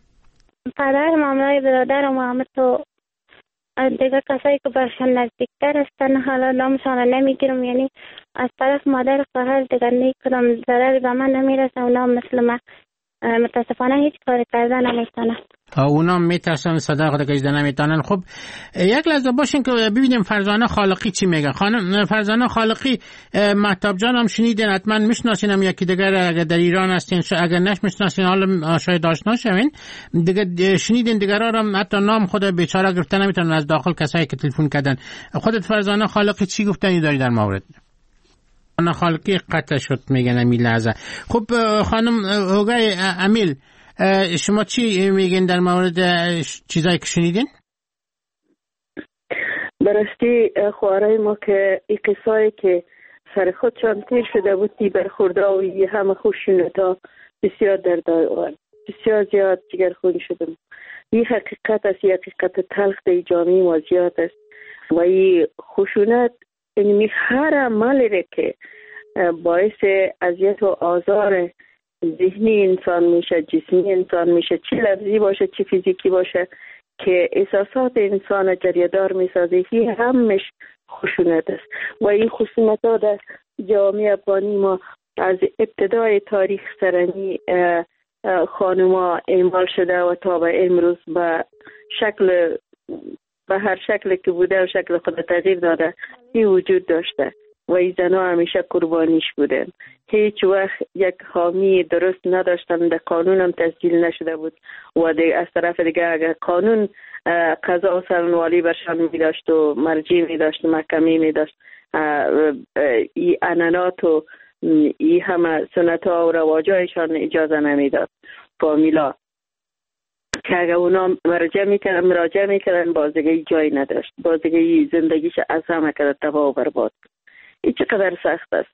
Speaker 13: پدر ماملای برادر و محمد تو دیگه کسایی که برشان نزدیکتر هستن حالا نامشان نمیگیرم، یعنی از طرف مادر خواهر دیگر نیکدام ضرر به من نمیرسه. اونا مثل من متاسفانه هیچ کاری کردن نمیتونن.
Speaker 7: اونا میترسن صدا خود کشیدن نمیتونن. خب یک لحظه باشین که ببینیم فرزانه خالقی چی میگه. خانم فرزانه خالقی، مهتاب جان هم شنیدین، حتما میشناسین، هم یکی دیگر اگر در ایران هستین، اگر نش میشناسین حالا شاید آشنا شوین دیگه، شنیدین دیگرها هم حتی نام خود بیچاره گرفتن نمیتونن از داخل کسایی که تلفن کردن. خودت فرزانه خالقی چی گفتنی داری در مورد؟ فرزانه خالقی قطع شد میگن امیل لحظه. خب خانم هوگای امیل، شما چی میگین در مورد چیزایی که شنیدین؟
Speaker 8: براستی خوارای ما که این قصایی که سر خودشان تیر شده بود تی برخورده و یه همه خشونتا بسیار دردآور، بسیار زیاد جگرخون شدم. این حقیقت است، این حقیقت تلخ در جامعه ما زیاد است و این خشونت این هر عملی که باعث اذیت و آزار ذهنی انسان میشه، جسمی انسان میشه، چه لفظی باشه چه فیزیکی باشه که احساسات انسان جریدار میسازه، این همش خشونت است و این خشونت ها در جامعه افغانی ما از ابتدای تاریخ سرنی خانوما اعمال شده و تا به امروز به هر شکل که بوده و شکل خود تغییر داده این وجود داشته و این زنها همیشه قربانیش بودن. هیچ وقت یک حامی درست نداشتن، در قانون هم تسجیل نشده بود و از طرف دیگه اگر قانون قضا و سرنوالی برشان می داشت و مرجع می داشت و محکمه می داشت، این عنعنات و این همه سنت ها و رواجایشان اجازه نمی داد. فامیلا که اگر اونا مراجعه میکردن باز دیگه جایی نداشت، باز دیگه زندگیش از همه کرده تباه و برباد. این چقدر سخت است.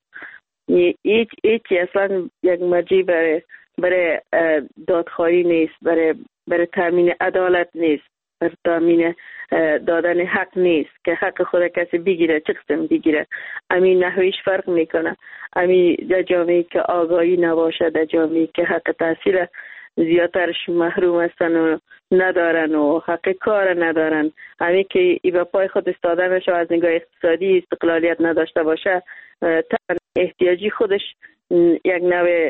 Speaker 8: هیچ اصلا یک مرجع برای دادخواهی نیست، برای تامین عدالت نیست، برای تامین دادن حق نیست که حق خود کسی بگیره، چه قسم بگیره. امین نحویش فرق میکنه. امین در جامعه که آگاهی نباشه، در جامعه که حق تحصیل زیادترش محروم هستن و ندارن و حق کار ندارن، همین که ای به پای خود استاده نشه و از نگاه اقتصادی استقلالیت نداشته باشه، احتیاجی خودش یک نوع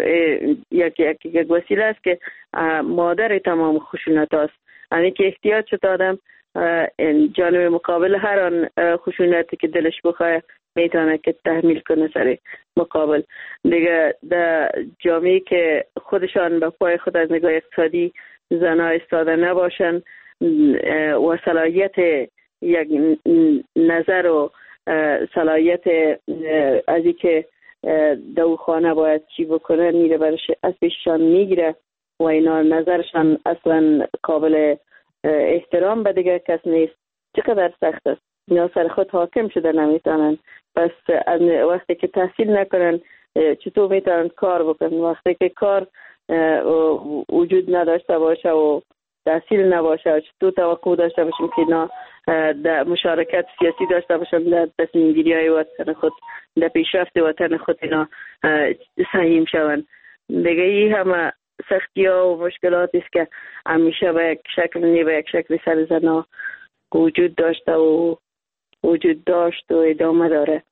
Speaker 8: یک وسیله است که مادر تمام خشونت است. همین که احتیاج شد آدم جانب مقابل هر آن خشونتی که دلش بخواه میتونه که تحمیل کنه سر مقابل. دیگه در جامعه که خودشان به پای خود از نگاه اقتصادی زنها استاده نباشن و صلاحیت یک نظر و صلاحیت از این که دو خانه باید چی بکنه میره برش از پیششان میگیره و اینا نظرشان اصلا قابل احترام به دیگه کس نیست. چقدر سخت است. اینا سر خود حاکم شده نمیتونن. پس وقتی که تحصیل نکنن چطور میتونن کار بکنن؟ وقتی که کار وجود نداشته باشه و تحصیل نباشه و چطور توقع داشته باشیم که اینا در مشارکت سیاسی داشته باشن، در تصمیم گیری های وطن خود، در پیشرفت وطن خود اینا سهیم شون. دیگه این همه سختی ها و مشکلاتی است که همیشه به یک شکل به یک شکل سر زنها وجود داشته و وجود داشت و ادامه داره.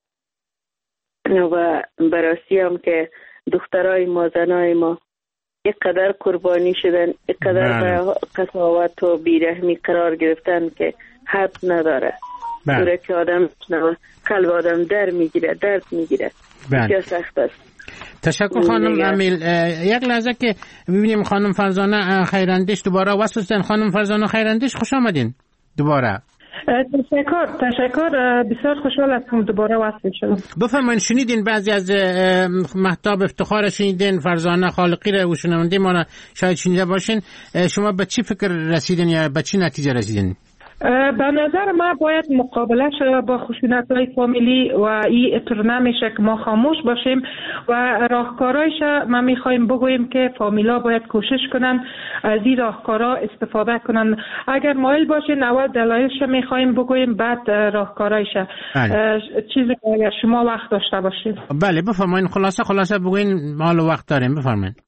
Speaker 8: و براستی هم که دخترای ما، زنای ما اینقدر قربانی شدن، اینقدر قساوت و بیرحمی قرار گرفتن که حد نداره. طوره که آدم قلب آدم درد میگیره. بسیار سخت است.
Speaker 7: تشکر خانم امیل. یک لحظه که ببینیم خانم فرزانه خیراندیش دوباره واسه خانم فرزانه خیراندیش، خوش آمدین دوباره.
Speaker 11: تشکر. بسیار خوشحال هستم دوباره وصل شدم.
Speaker 7: بفرمایید، شنیدین بعضی از مهتاب افتخار شنیدین، فرزانه خالقی رو شنونده ما شاید شنیده باشین. شما به چی فکر رسیدین یا به چی نتیجه رسیدین؟
Speaker 11: به نظر ما باید مقابله شد با خشونت‌های فامیلی و این اطور نمیشه که ما خاموش باشیم و راهکارایش ما میخوایم بگوییم که فامیلا باید کوشش کنن از این راهکارا استفاده کنن. اگر مایل باشین اول دلایلش میخوایم بگوییم، بعد راهکارایش. چیزی که اگر شما وقت داشته باشید.
Speaker 7: بله بفرمایید، خلاصه بگوین، حال وقت داریم، بفرمایید.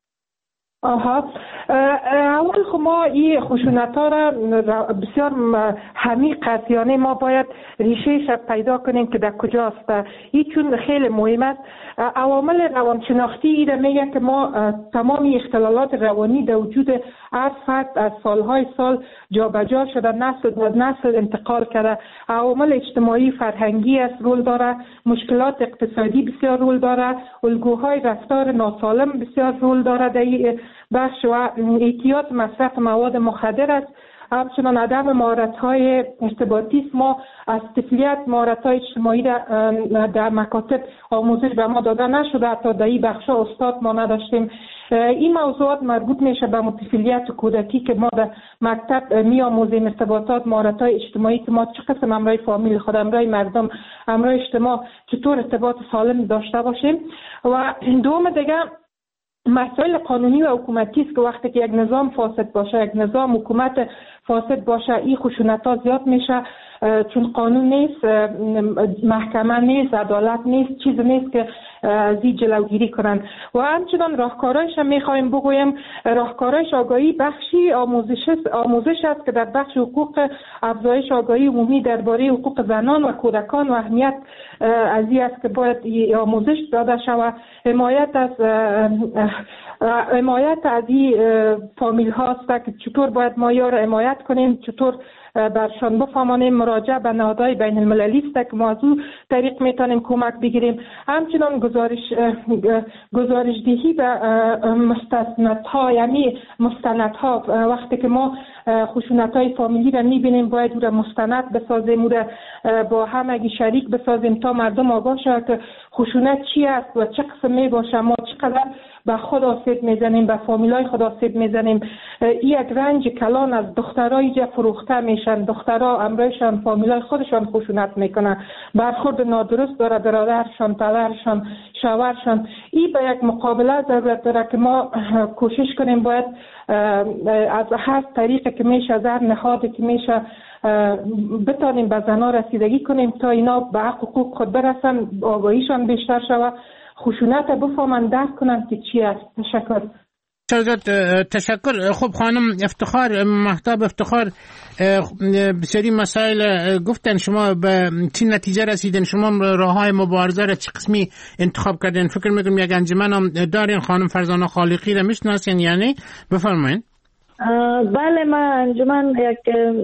Speaker 11: اول خب ما این خشونت ها را بسیار عمیق است، یعنی ما باید ریشهش پیدا کنیم که در کجاست. این چون خیلی مهم است. عوامل روانشناختی ایره میگه که ما تمام اختلالات روانی در وجود هر فرد از سالهای سال جابجا شده، نسل به نسل انتقال کرده. عوامل اجتماعی فرهنگی است رول داره، مشکلات اقتصادی بسیار رول داره، الگوهای رفتار ناسالم بسیار رول داره در بخش و اعتیاد مصرف مواد مخدر است. همچنان عدم مهارت‌های ارتباطی. ما از طفولیت مهارت‌های اجتماعی در مکاتب آموزش به ما داده نشده، حتی در این بخشا استاد ما نداشتیم. این موضوعات مربوط میشه به طفولیت و کودکی که ما در مکتب میآموزیم، ارتباطات، مهارت‌های اجتماعی که ما چه قسم همراه فامیل خود، همراه مردم، همراه اجتماع چطور ارتباط سالم داشته باشیم. و دوم دیگه مسائل قانونی و حکومتی است که وقتی که یک نظام فاسد باشه، یک نظام حکومت فاسد باشه، این خشونت‌ها زیاد میشه، چون قانون نیست، محکمه نیست، عدالت نیست، چیز نیست که از این جلوگیری کنن. و همچنان راهکارهایش هم میخوایم بگویم. راهکارهایش آگاهی بخشی آموزش است که در بخش حقوق، افزایش آگاهی عمومی درباره حقوق زنان و کودکان و اهمیت از این است که باید آموزش داده شود. حمایت از این فامیل هاست که چطور باید ما یا را حمایت کنیم، چطور برشان بفهمانیم. مراجعه به نهادهای بین المللی است که ما از او طریق میتونیم کمک بگیریم. همچنان گزارشدهی به مستندها، یعنی مستندها. وقتی که ما خشونت‌های فامیلی را میبینیم باید او را مستند بسازیم، او را با همگی شریک بسازیم تا مردم آگاه شود که خشونت چی است و چه قسم میباشه. ما چقدر به خود آسیب میزنیم، به فامیلای خود آسیب میزنیم. این یک رنج کلان از دخترای جا فروخته میشن، دخترها امرایشان فامیلای خودشان خشونت میکنن، برخورد نادرست داره برادرشان، پدرشان، شوهرشان. این به یک مقابله ضرورت داره که ما کوشش کنیم باید از هر طریقی که میشه، از هر نهادی که میشه بتانیم به زنها رسیدگی کنیم تا اینا به حقوق خود برسن، آگاهیشان بیشتر شود، خشونت بفهمن، درک کنن که چی است. تشکر.
Speaker 7: تشکر. خب خانم افتخار، مهتاب افتخار، بسیاری مسائل گفتن، شما به چی نتیجه رسیدن؟ شما راه های مبارزه را چه قسمی انتخاب کردین؟ فکر میکنم یک انجمن هم دارین، خانم فرزانه خالقی را میشناسین، یعنی بفرمایید.
Speaker 9: بله، من یک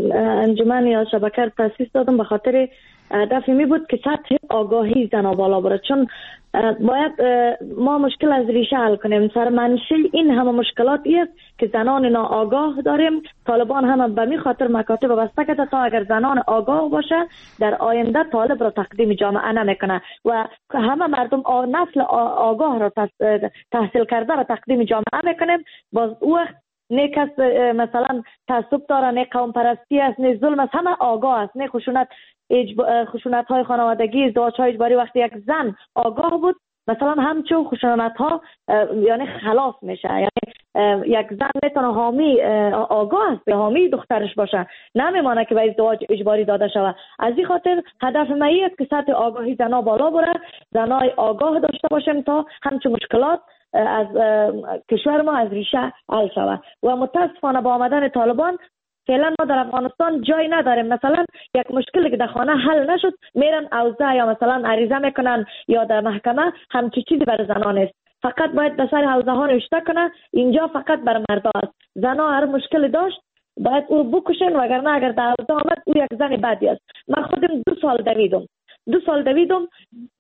Speaker 9: انجمن یا شبکه تاسیس دادم به خاطر هدف می بود که سطح آگاهی زنها بالا بره، چون باید ما مشکل از ریشه حل کنیم. سرمنشأ این همه مشکلاتی است که زنان ناآگاه داریم. طالبان هم به می خاطر مکاتب بسته کرده تا اگر زنان آگاه باشه در آینده طالب را تقدیم جامعه نمیکنه و همه مردم نسل آگاه را تحصیل کرده را تقدیم جامعه میکنیم. باز او وقت نه کس مثلا تعصب داره، نه قوم پرستی است، نه ظلم است، همه آگاه است، نه خشونت های خانوادگی، ازدواج های اجباری. وقتی یک زن آگاه بود مثلا همچون خشونت ها یعنی خلاص میشه. یعنی یک زن میتونه حامی آگاه است، حامی دخترش باشه، نمیمانه که به ازدواج اجباری داده شود. از این خاطر هدف ما است که سطح آگاهی زنها بالا بره، زنای آگاه داشته باشیم تا همچون مشکلات از کشور ما از ریشه حل شود. و متاسفانه با آمدن طالبان فعلا ما در افغانستان جای نداریم. مثلا یک مشکلی که در خانه حل نشد میرن اوضاع یا مثلا عریضه میکنن یا در محکمه، همچی چیزی برای زنان است. فقط باید به سر حوزه ها نوشته کنه اینجا فقط بر مردا است. زنا هر مشکلی داشت باید او بکشن، وگرنه اگر در حوزه آمد او یک زن بدی است. من خودم 2 سال دویدم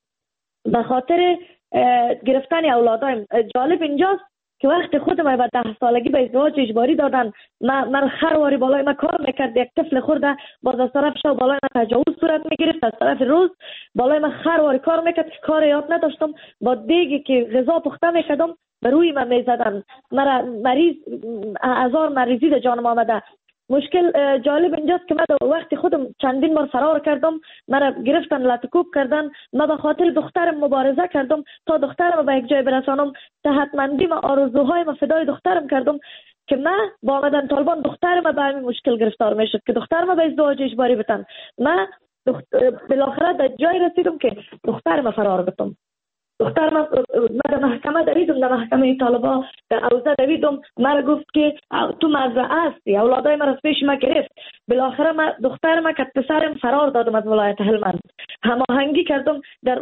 Speaker 9: به خاطر گرفتن اولادایم. جالب اینجاست که وقتی خودم به 10 سالگی به ازدواج اجباری دادن، من خرواری بالای من کار میکرد، یک طفل خورده باز از طرف شو بالای من تجاوز صورت میگرفت، از طرف روز بالای من خرواری کار میکرد که کار یاد نداشتم. با دیگی که غذا پخته میکردم به روی من میزدن، مرا مریض، هزار مریضی در جانم آمده. مشکل جالب اینجاست که من وقتی خودم چندین بار فرار کردم، مرا گرفتن لطکوب کردن. من به خاطر دخترم مبارزه کردم تا دخترم به یک جای برسانم. صحتمندی و آرزوهای ما فدای دخترم کردم که من با آمدن طالبان دخترم به همین مشکل گرفتار میشد که دخترم به ازدواج اجباری بتن. من بالاخره در جای رسیدم که دخترم فرار بتم. دختر من در محکمه دویدم، در محکمه طالبا در اوضاع دویدم. مرا گفت که تو مزرعه هستی، اولادای من از پیش ما گرفت. بالاخره من دختر من که پسرم فرار دادم از ولایت هلمند. هماهنگی کردم در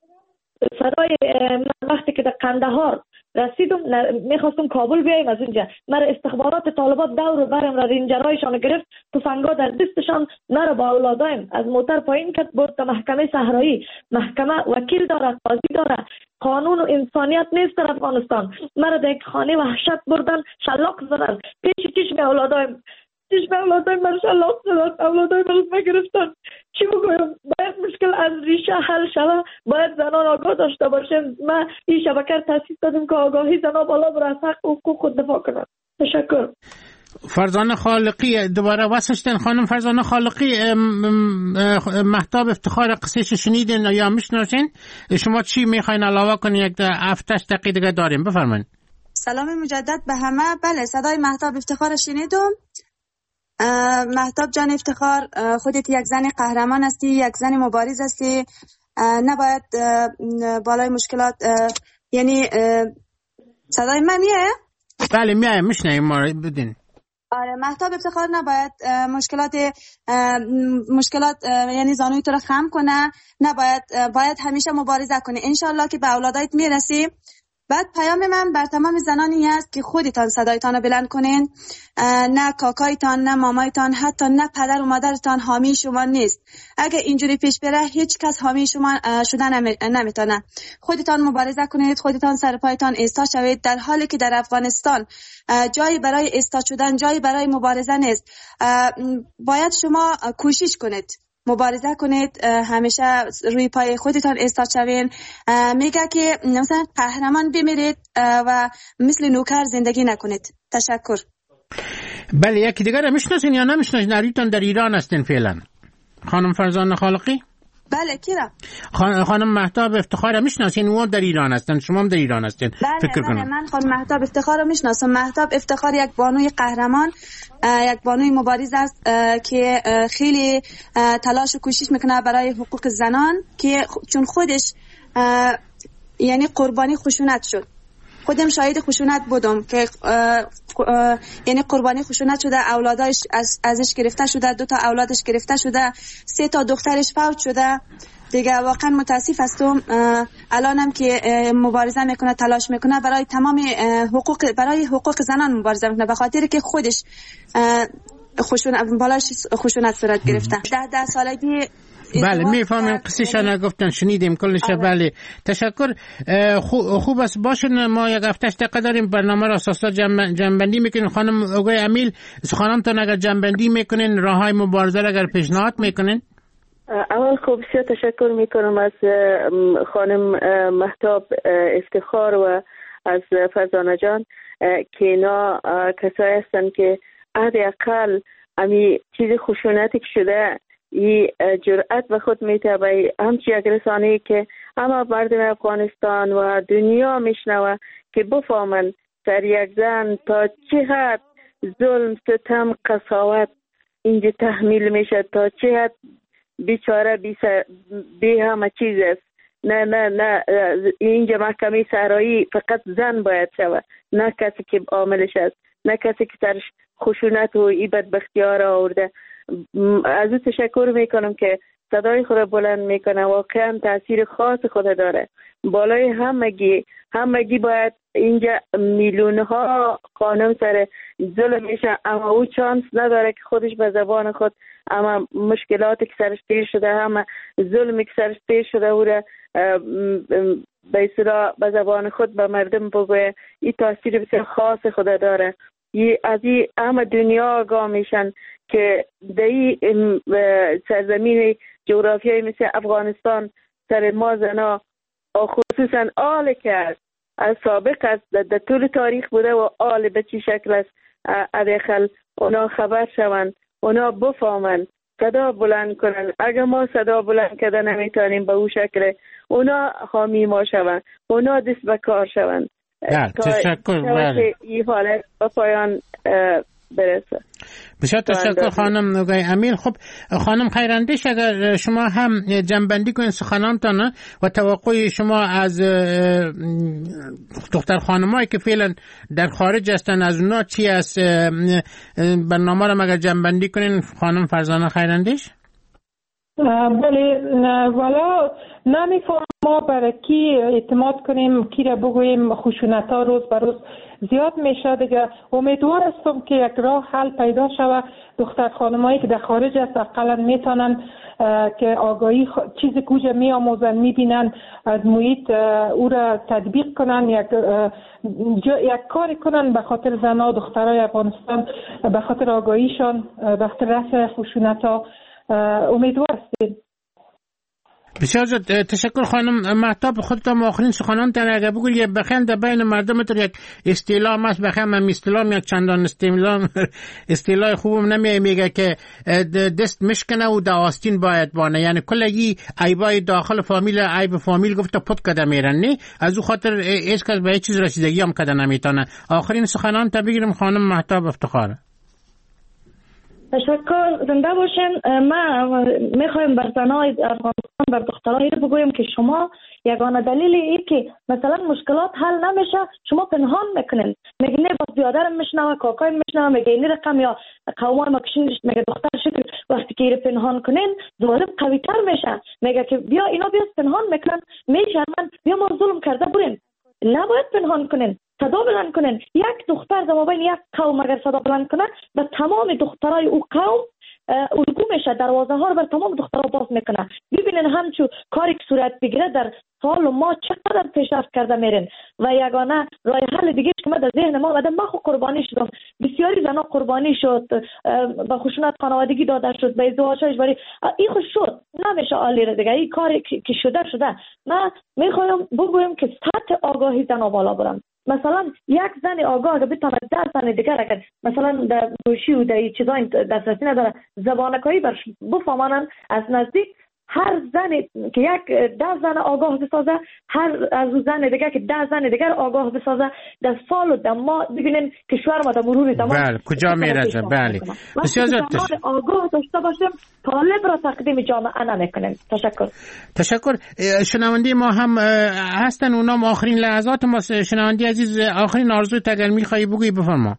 Speaker 9: صدای وقتی که در قندهار رسیدم، میخواستم کابل بیایم از اونجا. مرا استخبارات طالبات دور برم را رنجرایشان گرفت، تفنگا در دستشان، مرا با اولادایم از موتر پایین کرد، برد تا محکمه صحرایی. محکمه وکیل داره، قاضی داره، قانون و انسانیت نیست در افغانستان. مرا در یک خانه وحشت بردن، شلاق زدن پیش چشم اولادایم. چشم اولادای مرش الله صداد اولادای مرش بگرفتن. چی بگویم؟ باید مشکل از ریشه حل شود. باید زنان آگاه داشته باشیم. ما این شبکه تاسیس دادیم که آگاهی زنان بالا بر از حق و حقوق خود دفاع کنند. تشکر.
Speaker 7: فرزانه خالقی دوباره واسشتن. خانم فرزانه خالقی، مهتاب افتخار قصهش شنیدین یا میشناسین؟ شما چی میخواین علاوه کنین؟ یک 7 دقیقه دیگه داریم، بفرمایید.
Speaker 12: سلام مجدد به همه. بله، صدای مهتاب افتخار شنیدم. مهتاب جان افتخار، خودت یک زن قهرمان هستی، یک زن مبارز هستی. نباید بالای مشکلات، یعنی صدای من میه؟
Speaker 7: بله میه، میشنیم ما بدین.
Speaker 12: آره، مهتاب افتخار نباید مشکلات یعنی زانوی تو رو خم کنه. نباید، باید همیشه مبارزه کنه. انشالله که به اولادایت میرسی. بعد پیام من بر تمام زنانی است که خودتان صدایتان رو بلند کنین. نه کاکایتان، نه مامایتان، حتی نه پدر و مادرتان حامی شما نیست. اگه اینجوری پیش بره هیچ کس حامی شما شدن نمیتونه. خودتان مبارزه کنید، خودتان سر پایتان ایستا شوید، در حالی که در افغانستان جایی برای ایستا شدن، جایی برای مبارزه نیست. باید شما کوشش کنید، مبارزه کنید، همیشه روی پای خودتان ایستاد شوین. میگه که مثلا قهرمان بمیرید و مثل نوکر زندگی نکنید. تشکر.
Speaker 7: بله، یکی دیگر میشناسین یا نمیشناسین؟ نریتان در ایران هستین فعلا. خانم فرزانه خالقی؟
Speaker 12: بله، کیرا؟
Speaker 7: خانم مهتاب افتخار میشناسین؟ او در ایران هستن، شما هم در ایران هستین.
Speaker 12: فکر کنم من خانم مهتاب افتخار رو میشناسم. مهتاب افتخار یک بانوی قهرمان، یک بانوی مبارز است که خیلی تلاش و کوشش میکنه برای حقوق زنان، که چون خودش یعنی قربانی خشونت شد. خودم شاهد خشونت بودم که یعنی قربانی خشونت شده، اولادش ازش گرفته شده، 2 اولادش گرفته شده، 3 دخترش فوت شده. دیگه واقعا متاسف هستم. الانم که مبارزه میکنه، تلاش میکنه برای تمام برای حقوق زنان مبارزه میکنه، به خاطر که خودش خشونت صورت گرفته. 10 سالگی.
Speaker 7: بله میفهمیم، قصیشان گفتن شنیدیم کلش. بله تشکر. خوب است. باشن ما یک 7 دقیقه داریم، برنامه را اساسا جنبندی میکنین. خانم اوگای امیل، خانمتان اگر جنبندی میکنین، راههای مبارزه را اگر پیشنهاد میکنین.
Speaker 8: اول خوب بسیار تشکر میکنم از خانم مهتاب افتخار و از فرزانه جان که اینا کسایی هستن که حداقل امی چیز خشونتی که شده این جرأت به خود میتابه، همچی یک رسانه‌ای که همه مردم افغانستان و دنیا میشنوه که بفهمن سر یک زن تا چه حد ظلم، ستم، قساوت اینجا تحمیل میشه، تا چه حد بیچاره بی همه چیز است. نه اینجا محکمه صحرایی فقط زن باید شود، نه کسی که عاملش است، نه کسی که سرش خشونت و ای بدبختیار آورده. از او تشکر میکنم که صدای خود بلند میکنه. واقعا تاثیر خاص خود داره بالای همگی باید اینجا میلیون ها خانم سر ظلم میشه، اما او چانس نداره که خودش به زبان خود اما مشکلاتی که سرش تیر شده، همه ظلمی که سرش تیر شده او را به اصطلاح به زبان خود به مردم بگوه. این تاثیر بسیار خاص خود داره. از این همه دنیا آگاه میشن که در این سرزمین جغرافیایی مثل افغانستان سر ما زنا خصوصا آل که از سابق است در طول تاریخ بوده و آل به چی شکل است، ادخل اونا خبر شون، اونا بفهمن، صدا بلند کنن. اگر ما صدا بلند کردن نمیتونیم به او شکل، اونا حامی ما شون، اونا دست به کار شون.
Speaker 7: تشکر.
Speaker 8: این حالت به پایان برسه.
Speaker 7: بسیار تشکر خانم نوگای امیل. خب خانم خیراندیش، اگر شما هم جنبندی کنید سخنانتان و توقع شما از دختر خانمایی که فعلا در خارج هستن از اونا چی است؟ برنامه را مگر جنبندی کنین خانم فرزانه خیراندیش.
Speaker 11: بله، والا نمیفهم ما برای کی اعتماد کنیم، کی را بگوییم. خشونت ها روز به روز زیاد میشه دیگه. امیدوار هستم که یک راه حل پیدا شود. دختر خانمایی که در خارج است اقلا میتونن که آگاهی چیزی کجا می آموزن میبینن از محیط او را تطبیق کنن، یک کاری کنن به خاطر زنها و دخترای افغانستان، به خاطر آگاهیشان، به خاطر رفع خشونت‌ها. امیدوار هستیم.
Speaker 7: بسیار تشکر خانم مهتاب. خودتان آخرین سخنانتان اگر بگویید بخند بین مردم تو یک اصطلاح است، بخند هم اصطلاح یک چندان اصطلاح خوبم نمیگه که دست مشکنه و دا آستین باید بانه، یعنی کلگی عیبای داخل فامیل عیب فامیل گفته پت کده میرن، نه از او خاطر هیچ کس به هیچ چیز رسیدگی هم کده نمیتونه. آخرین سخنانتان بگیرم خانم مهتاب افتخار.
Speaker 9: تشکر، زنده باشین. من میخوایم بر زنای افغانستان، بر دخترایی بگویم که شما یگانه دلیل این که مثلا مشکلات حل نمیشه شما پنهان میکنین، میگین باز بیادرم میشنوه، کاکایم میشنوه، میگه این رقم یا قومای مکشین میگه دختر شکل، وقتی که پنهان کنین ظالم قوی تر میشه، میگه که بیا اینا بیا پنهان میکنن، میشرمن، بیا ما ظلم کرده برین. نباید پنهان کنین، صدا بلند کنن. یک دختر در مابین یک قوم اگر صدا بلند کنه به تمام دخترای او قوم الگو میشه، دروازه ها رو بر تمام دخترها باز میکنه. ببینین همچون کاری که صورت بگیره در سال و ماه چقدر پیشرفت کرده میرین. و یگانه راه حل دیگه که من در ذهن ما آمده، من خود قربانی شدم، بسیاری زنا قربانی شد، به خشونت خانوادگی داده شد، به ازدواج اجباری، این خود شد، نمیشه عالی را دیگه، این کاری که شده. من میخوایم بگویم که سطح آگاهی زنا بالا برم. مثلا یک زن آگاه اگر بتونه 10 زن دیگر اگر مثلا در گوشی و در چیزا دسترسی نداره زبانکایی برش بفهمانن از نزدیک، هر زن که یک 10 زن آگاه بسازه، هر از زن دیگر که 10 زن دیگر آگاه بسازه، در سال و در ماه ببینیم کشور ما در مرور زمان
Speaker 7: بله کجا میرسه. بله
Speaker 9: بسیار آگاه داشته باشیم، طالب را تقدیم جامعه نمیکنیم. تشکر.
Speaker 7: شنونده ما هم هستن، اونام آخرین لحظات ما. شنونده عزیز آخرین آرزوی تگر میخوایی بگویی بفرما.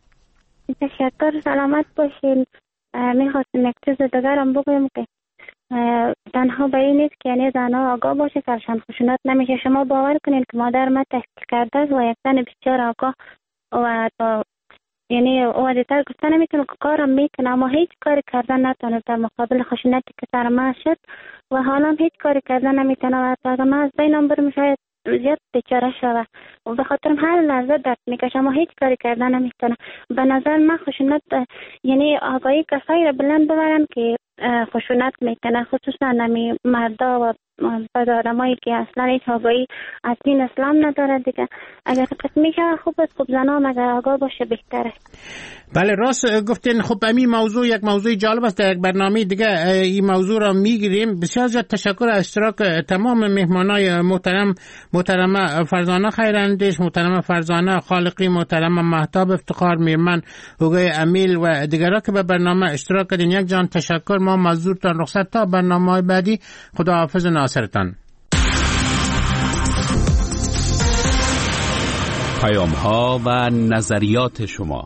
Speaker 13: تشکر، سلامت باشین. میخواستم یک چیز دیگرم بگویم که تنها به این نیست که یعنی زنها آگاه باشه سرشان خشونت نمیشه. شما باور کنین که مادر من تحقیق کرده است و یک زن بسیار آگاه و یعنی واضح‌تر گفته نمیتونه که کارم میکنه، اما هیچ کاری کردن نتونه در مقابل خشونتی که سر من شد و حالا هیچ کاری کردن نمیتونه و تا من از بینم برم شاید زیاد بیچاره شده و به خاطر هر لحظه درد میکشه اما هیچ کاری کردن نمیتونه. به نظر من خشونت یعنی آگاهی کسایی را بلند ببرن که خشونت میکنه، خصوصا نمی مردا و بعض آدمایی که اصلا هیچ آگاهی از دین اسلام نداره دیگه. اگر خطت میشه خوب است، خوب زنان اگر آگاه باشه بهتره.
Speaker 7: بله راست گفتین. خب این موضوع یک موضوع جالب است، در یک برنامه دیگه این موضوع را میگیریم. بسیار زیاد تشکر از اشتراک تمام مهمانای محترمه فرزانه خیراندیش، محترمه فرزانه خالقی، محترمه مهتاب افتخار میرمن، هوگای امیل و دیگران که به برنامه اشتراک کردین. یک جان تشکر. ما مزدورتان رخصت تا برنامه بعدی. خداحافظ ناصرتان.
Speaker 3: پیام‌ها و نظریات شما.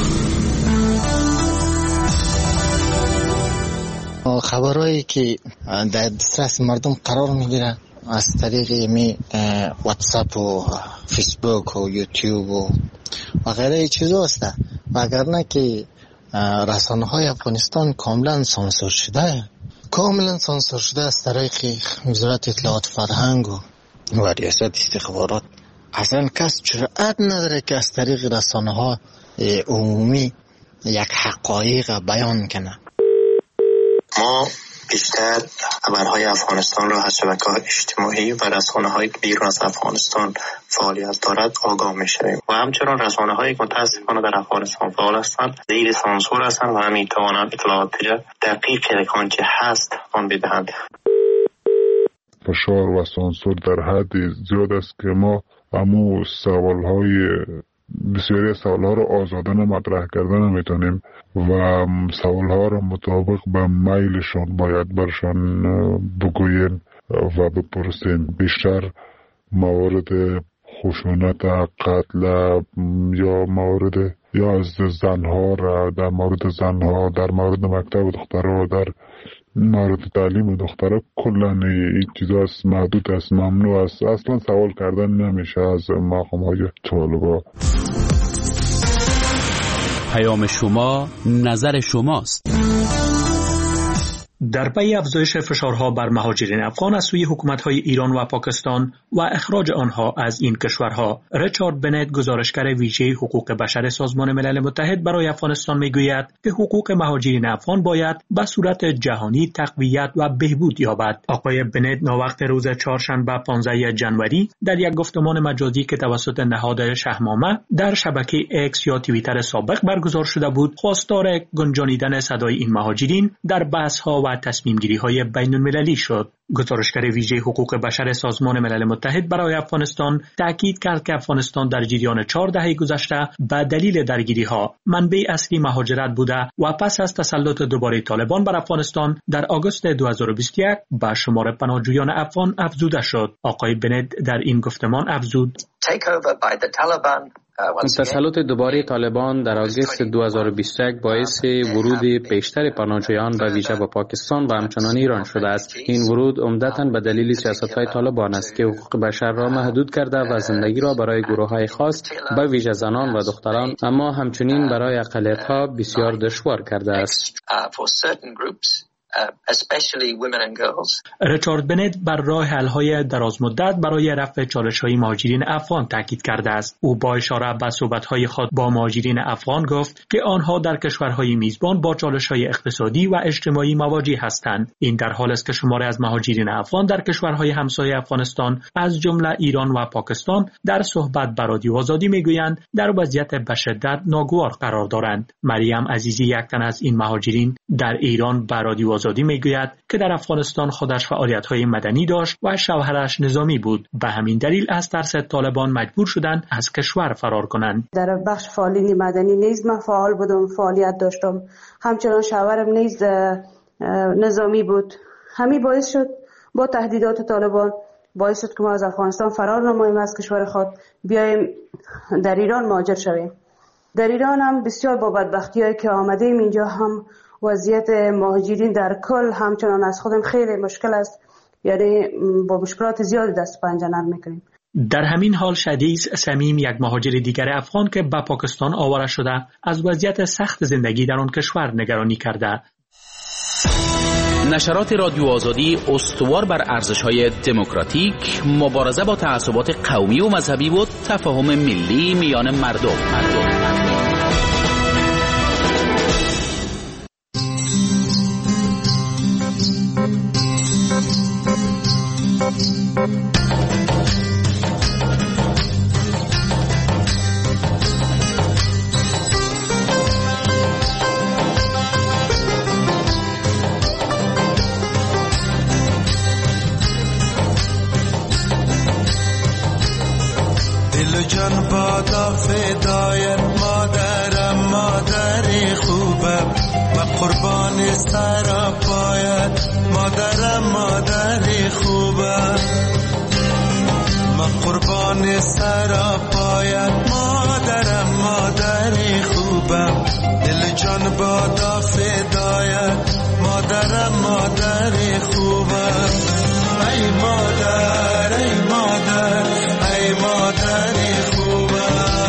Speaker 14: خبرهایی که در دسترس مردم قرار میگیره از طریق واتساپ و فیسبوک و یوتیوب و غیره چیزا هست و اگر نه که رسانه های افغانستان کاملا سانسور شده از طریق وزارت اطلاعات فرهنگ و ریاست استخبارات. اصلا کس جرأت نداره که از طریق رسانه ها عمومی یک حقایق بیان کنه.
Speaker 15: ما بیشتر خبرهای افغانستان را از شبکه‌های اجتماعی و رسانه‌هایی که بیرون از افغانستان فعالیت دارد آگاه می‌شویم و همچنین رسانه‌هایی که متأسفانه در افغانستان فعال هستند زیر سانسور هستند و نمی‌توانند اطلاعات دقیق آنچه هست آن بدهند.
Speaker 16: فشار و سانسور در حد زیاد است که ما همون بسیاری سوال‌ها رو آزادانه مطرح کردن نمیتونیم و سوال‌ها رو مطابق به میلشان باید برشان بگوییم و بپرسیم. بیشتر موارد خشونت، قتل یا موارد یا از زنها را در مورد زنها، در مورد مکتب دخترها، در مورد تعلیم دخترها کلا این چیزا محدود است، ممنوع است. اصلا سوال کردن نمیشه از مقام‌های طالبا.
Speaker 3: پیام شما نظر شماست.
Speaker 17: در پی افزایش فشارها بر مهاجرین افغان از سوی حکومت‌های ایران و پاکستان و اخراج آنها از این کشورها، ریچارد بنت، گزارشگر ویژه حقوق بشر سازمان ملل متحد برای افغانستان میگوید که حقوق مهاجرین افغان باید به صورت جهانی تقویت و بهبود یابد. آقای بنت ناوقت روز چهارشنبه 15 جنوری در یک گفتمان مجازی که توسط نهاد شهرنامه در شبکه ایکس یا توییتر سابق برگزار شده بود، خواستار گنجانیدن صدای این مهاجرین در بحث‌ها و تصمیم‌گیری‌های بین‌المللی شد. گزارشگر ویژه حقوق بشر سازمان ملل متحد برای افغانستان تاکید کرد که افغانستان در جریان 4 دهه گذشته به دلیل درگیری‌ها منبع اصلی مهاجرت بوده و پس از تسلط دوباره طالبان بر افغانستان در آگوست 2021 به شمار پناهجویان افغان افزوده شد. آقای بنت در این گفتمان افزود:
Speaker 18: تسلط دوباره طالبان در آگوست 2021 باعث ورود بیشتر پناهجویان به ویژه به پاکستان و همچنان ایران شده است. این ورود عمدتاً به دلیل سیاست‌های طالبان است که حقوق بشر را محدود کرده و زندگی را برای گروه‌های خاص به ویژه زنان و دختران، اما همچنین برای اقلیت‌ها بسیار دشوار کرده است.
Speaker 17: ریچارد بنت بر راه حل‌های درازمدت برای رفع چالش‌های مهاجرین افغان تاکید کرده است. او با اشاره به صحبت‌های خود با مهاجرین افغان گفت که آنها در کشورهای میزبان با چالش‌های اقتصادی و اجتماعی مواجه هستند. این در حالی است که شماری از مهاجرین افغان در کشورهای همسایه افغانستان از جمله ایران و پاکستان در صحبت با رادیو آزادی میگویند در وضعیت به شدت ناگوار قرار دارند. مریم عزیزی، یک تن از این مهاجرین، در ایران با رادیو آزادی میگوید که در افغانستان خودش فعالیت‌های مدنی داشت و شوهرش نظامی بود. به همین دلیل از ترس طالبان مجبور شدند از کشور فرار کنند.
Speaker 19: در بخش فعالیت مدنی نیز من فعال بودم، فعالیت داشتم. همچنان شوهرم نیز نظامی بود. همین باعث شد با تهدیدات طالبان باعث شد که ما از افغانستان فرار نماییم، از کشور خود بیایم در ایران مهاجر شویم. در ایران هم بسیار با بدبختی‌هایی که آمدیم اینجا هم وضعیت مهاجرین در کل همچنان از خودم خیلی مشکل است، یعنی با مشکلات زیادی دست پنجه نرم میکنیم.
Speaker 17: در همین حال شدیز سمیم، یک مهاجر دیگر افغان که به پاکستان آواره شده، از وضعیت سخت زندگی در آن کشور نگرانی کرده.
Speaker 3: نشرات رادیو آزادی استوار بر ارزش‌های دموکراتیک، مبارزه با تعصبات قومی و مذهبی و تفاهم ملی میان مردم.
Speaker 20: جان بادا فدایت مادرم، مادر خوبم و قربان سر پایت مادرم، مادر خوبم و قربان سر پایت مادرم، مادر خوبم. دل جان بادا فدایت مادرم، مادر خوبم. ای مادر، ای مادر، ای مادر خوبم.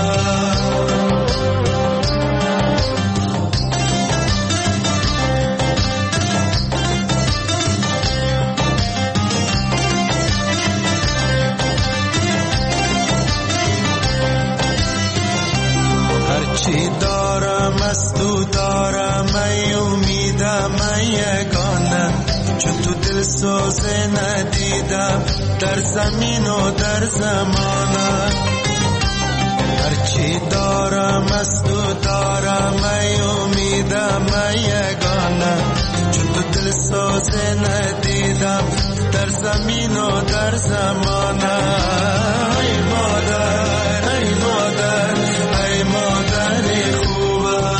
Speaker 20: هرچی دارم از تو دارم، ای امیدم، ای یگانه، چون تو دل سوزه ندیدم در زمین و در زمانه. هرچی دارم از تو دارم، ای امیدم، ای یگانه، چون تو دل سوزه ندیدم در زمین و در زمانه. ای مادر، ای مادر، ای مادر خوبم.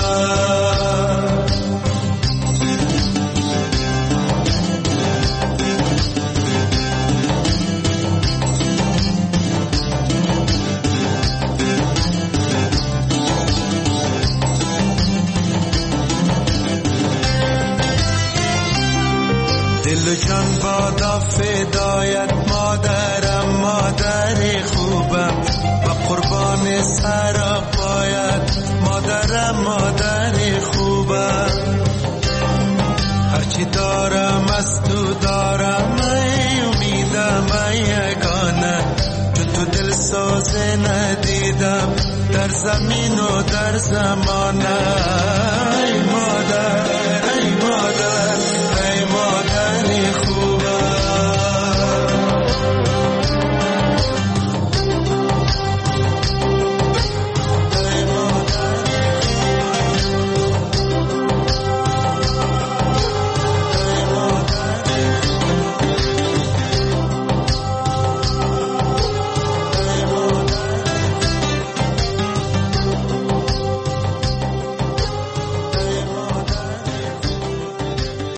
Speaker 20: دل جان بادا فدایت مادرم، مادر خوبم و قربان سر پایت مادرم، مادر خوبم. هرچی دارم از تو دارم ای امیدم ای یگانه، چون تو دل سازه ندیدم در زمین و در زمانه. ای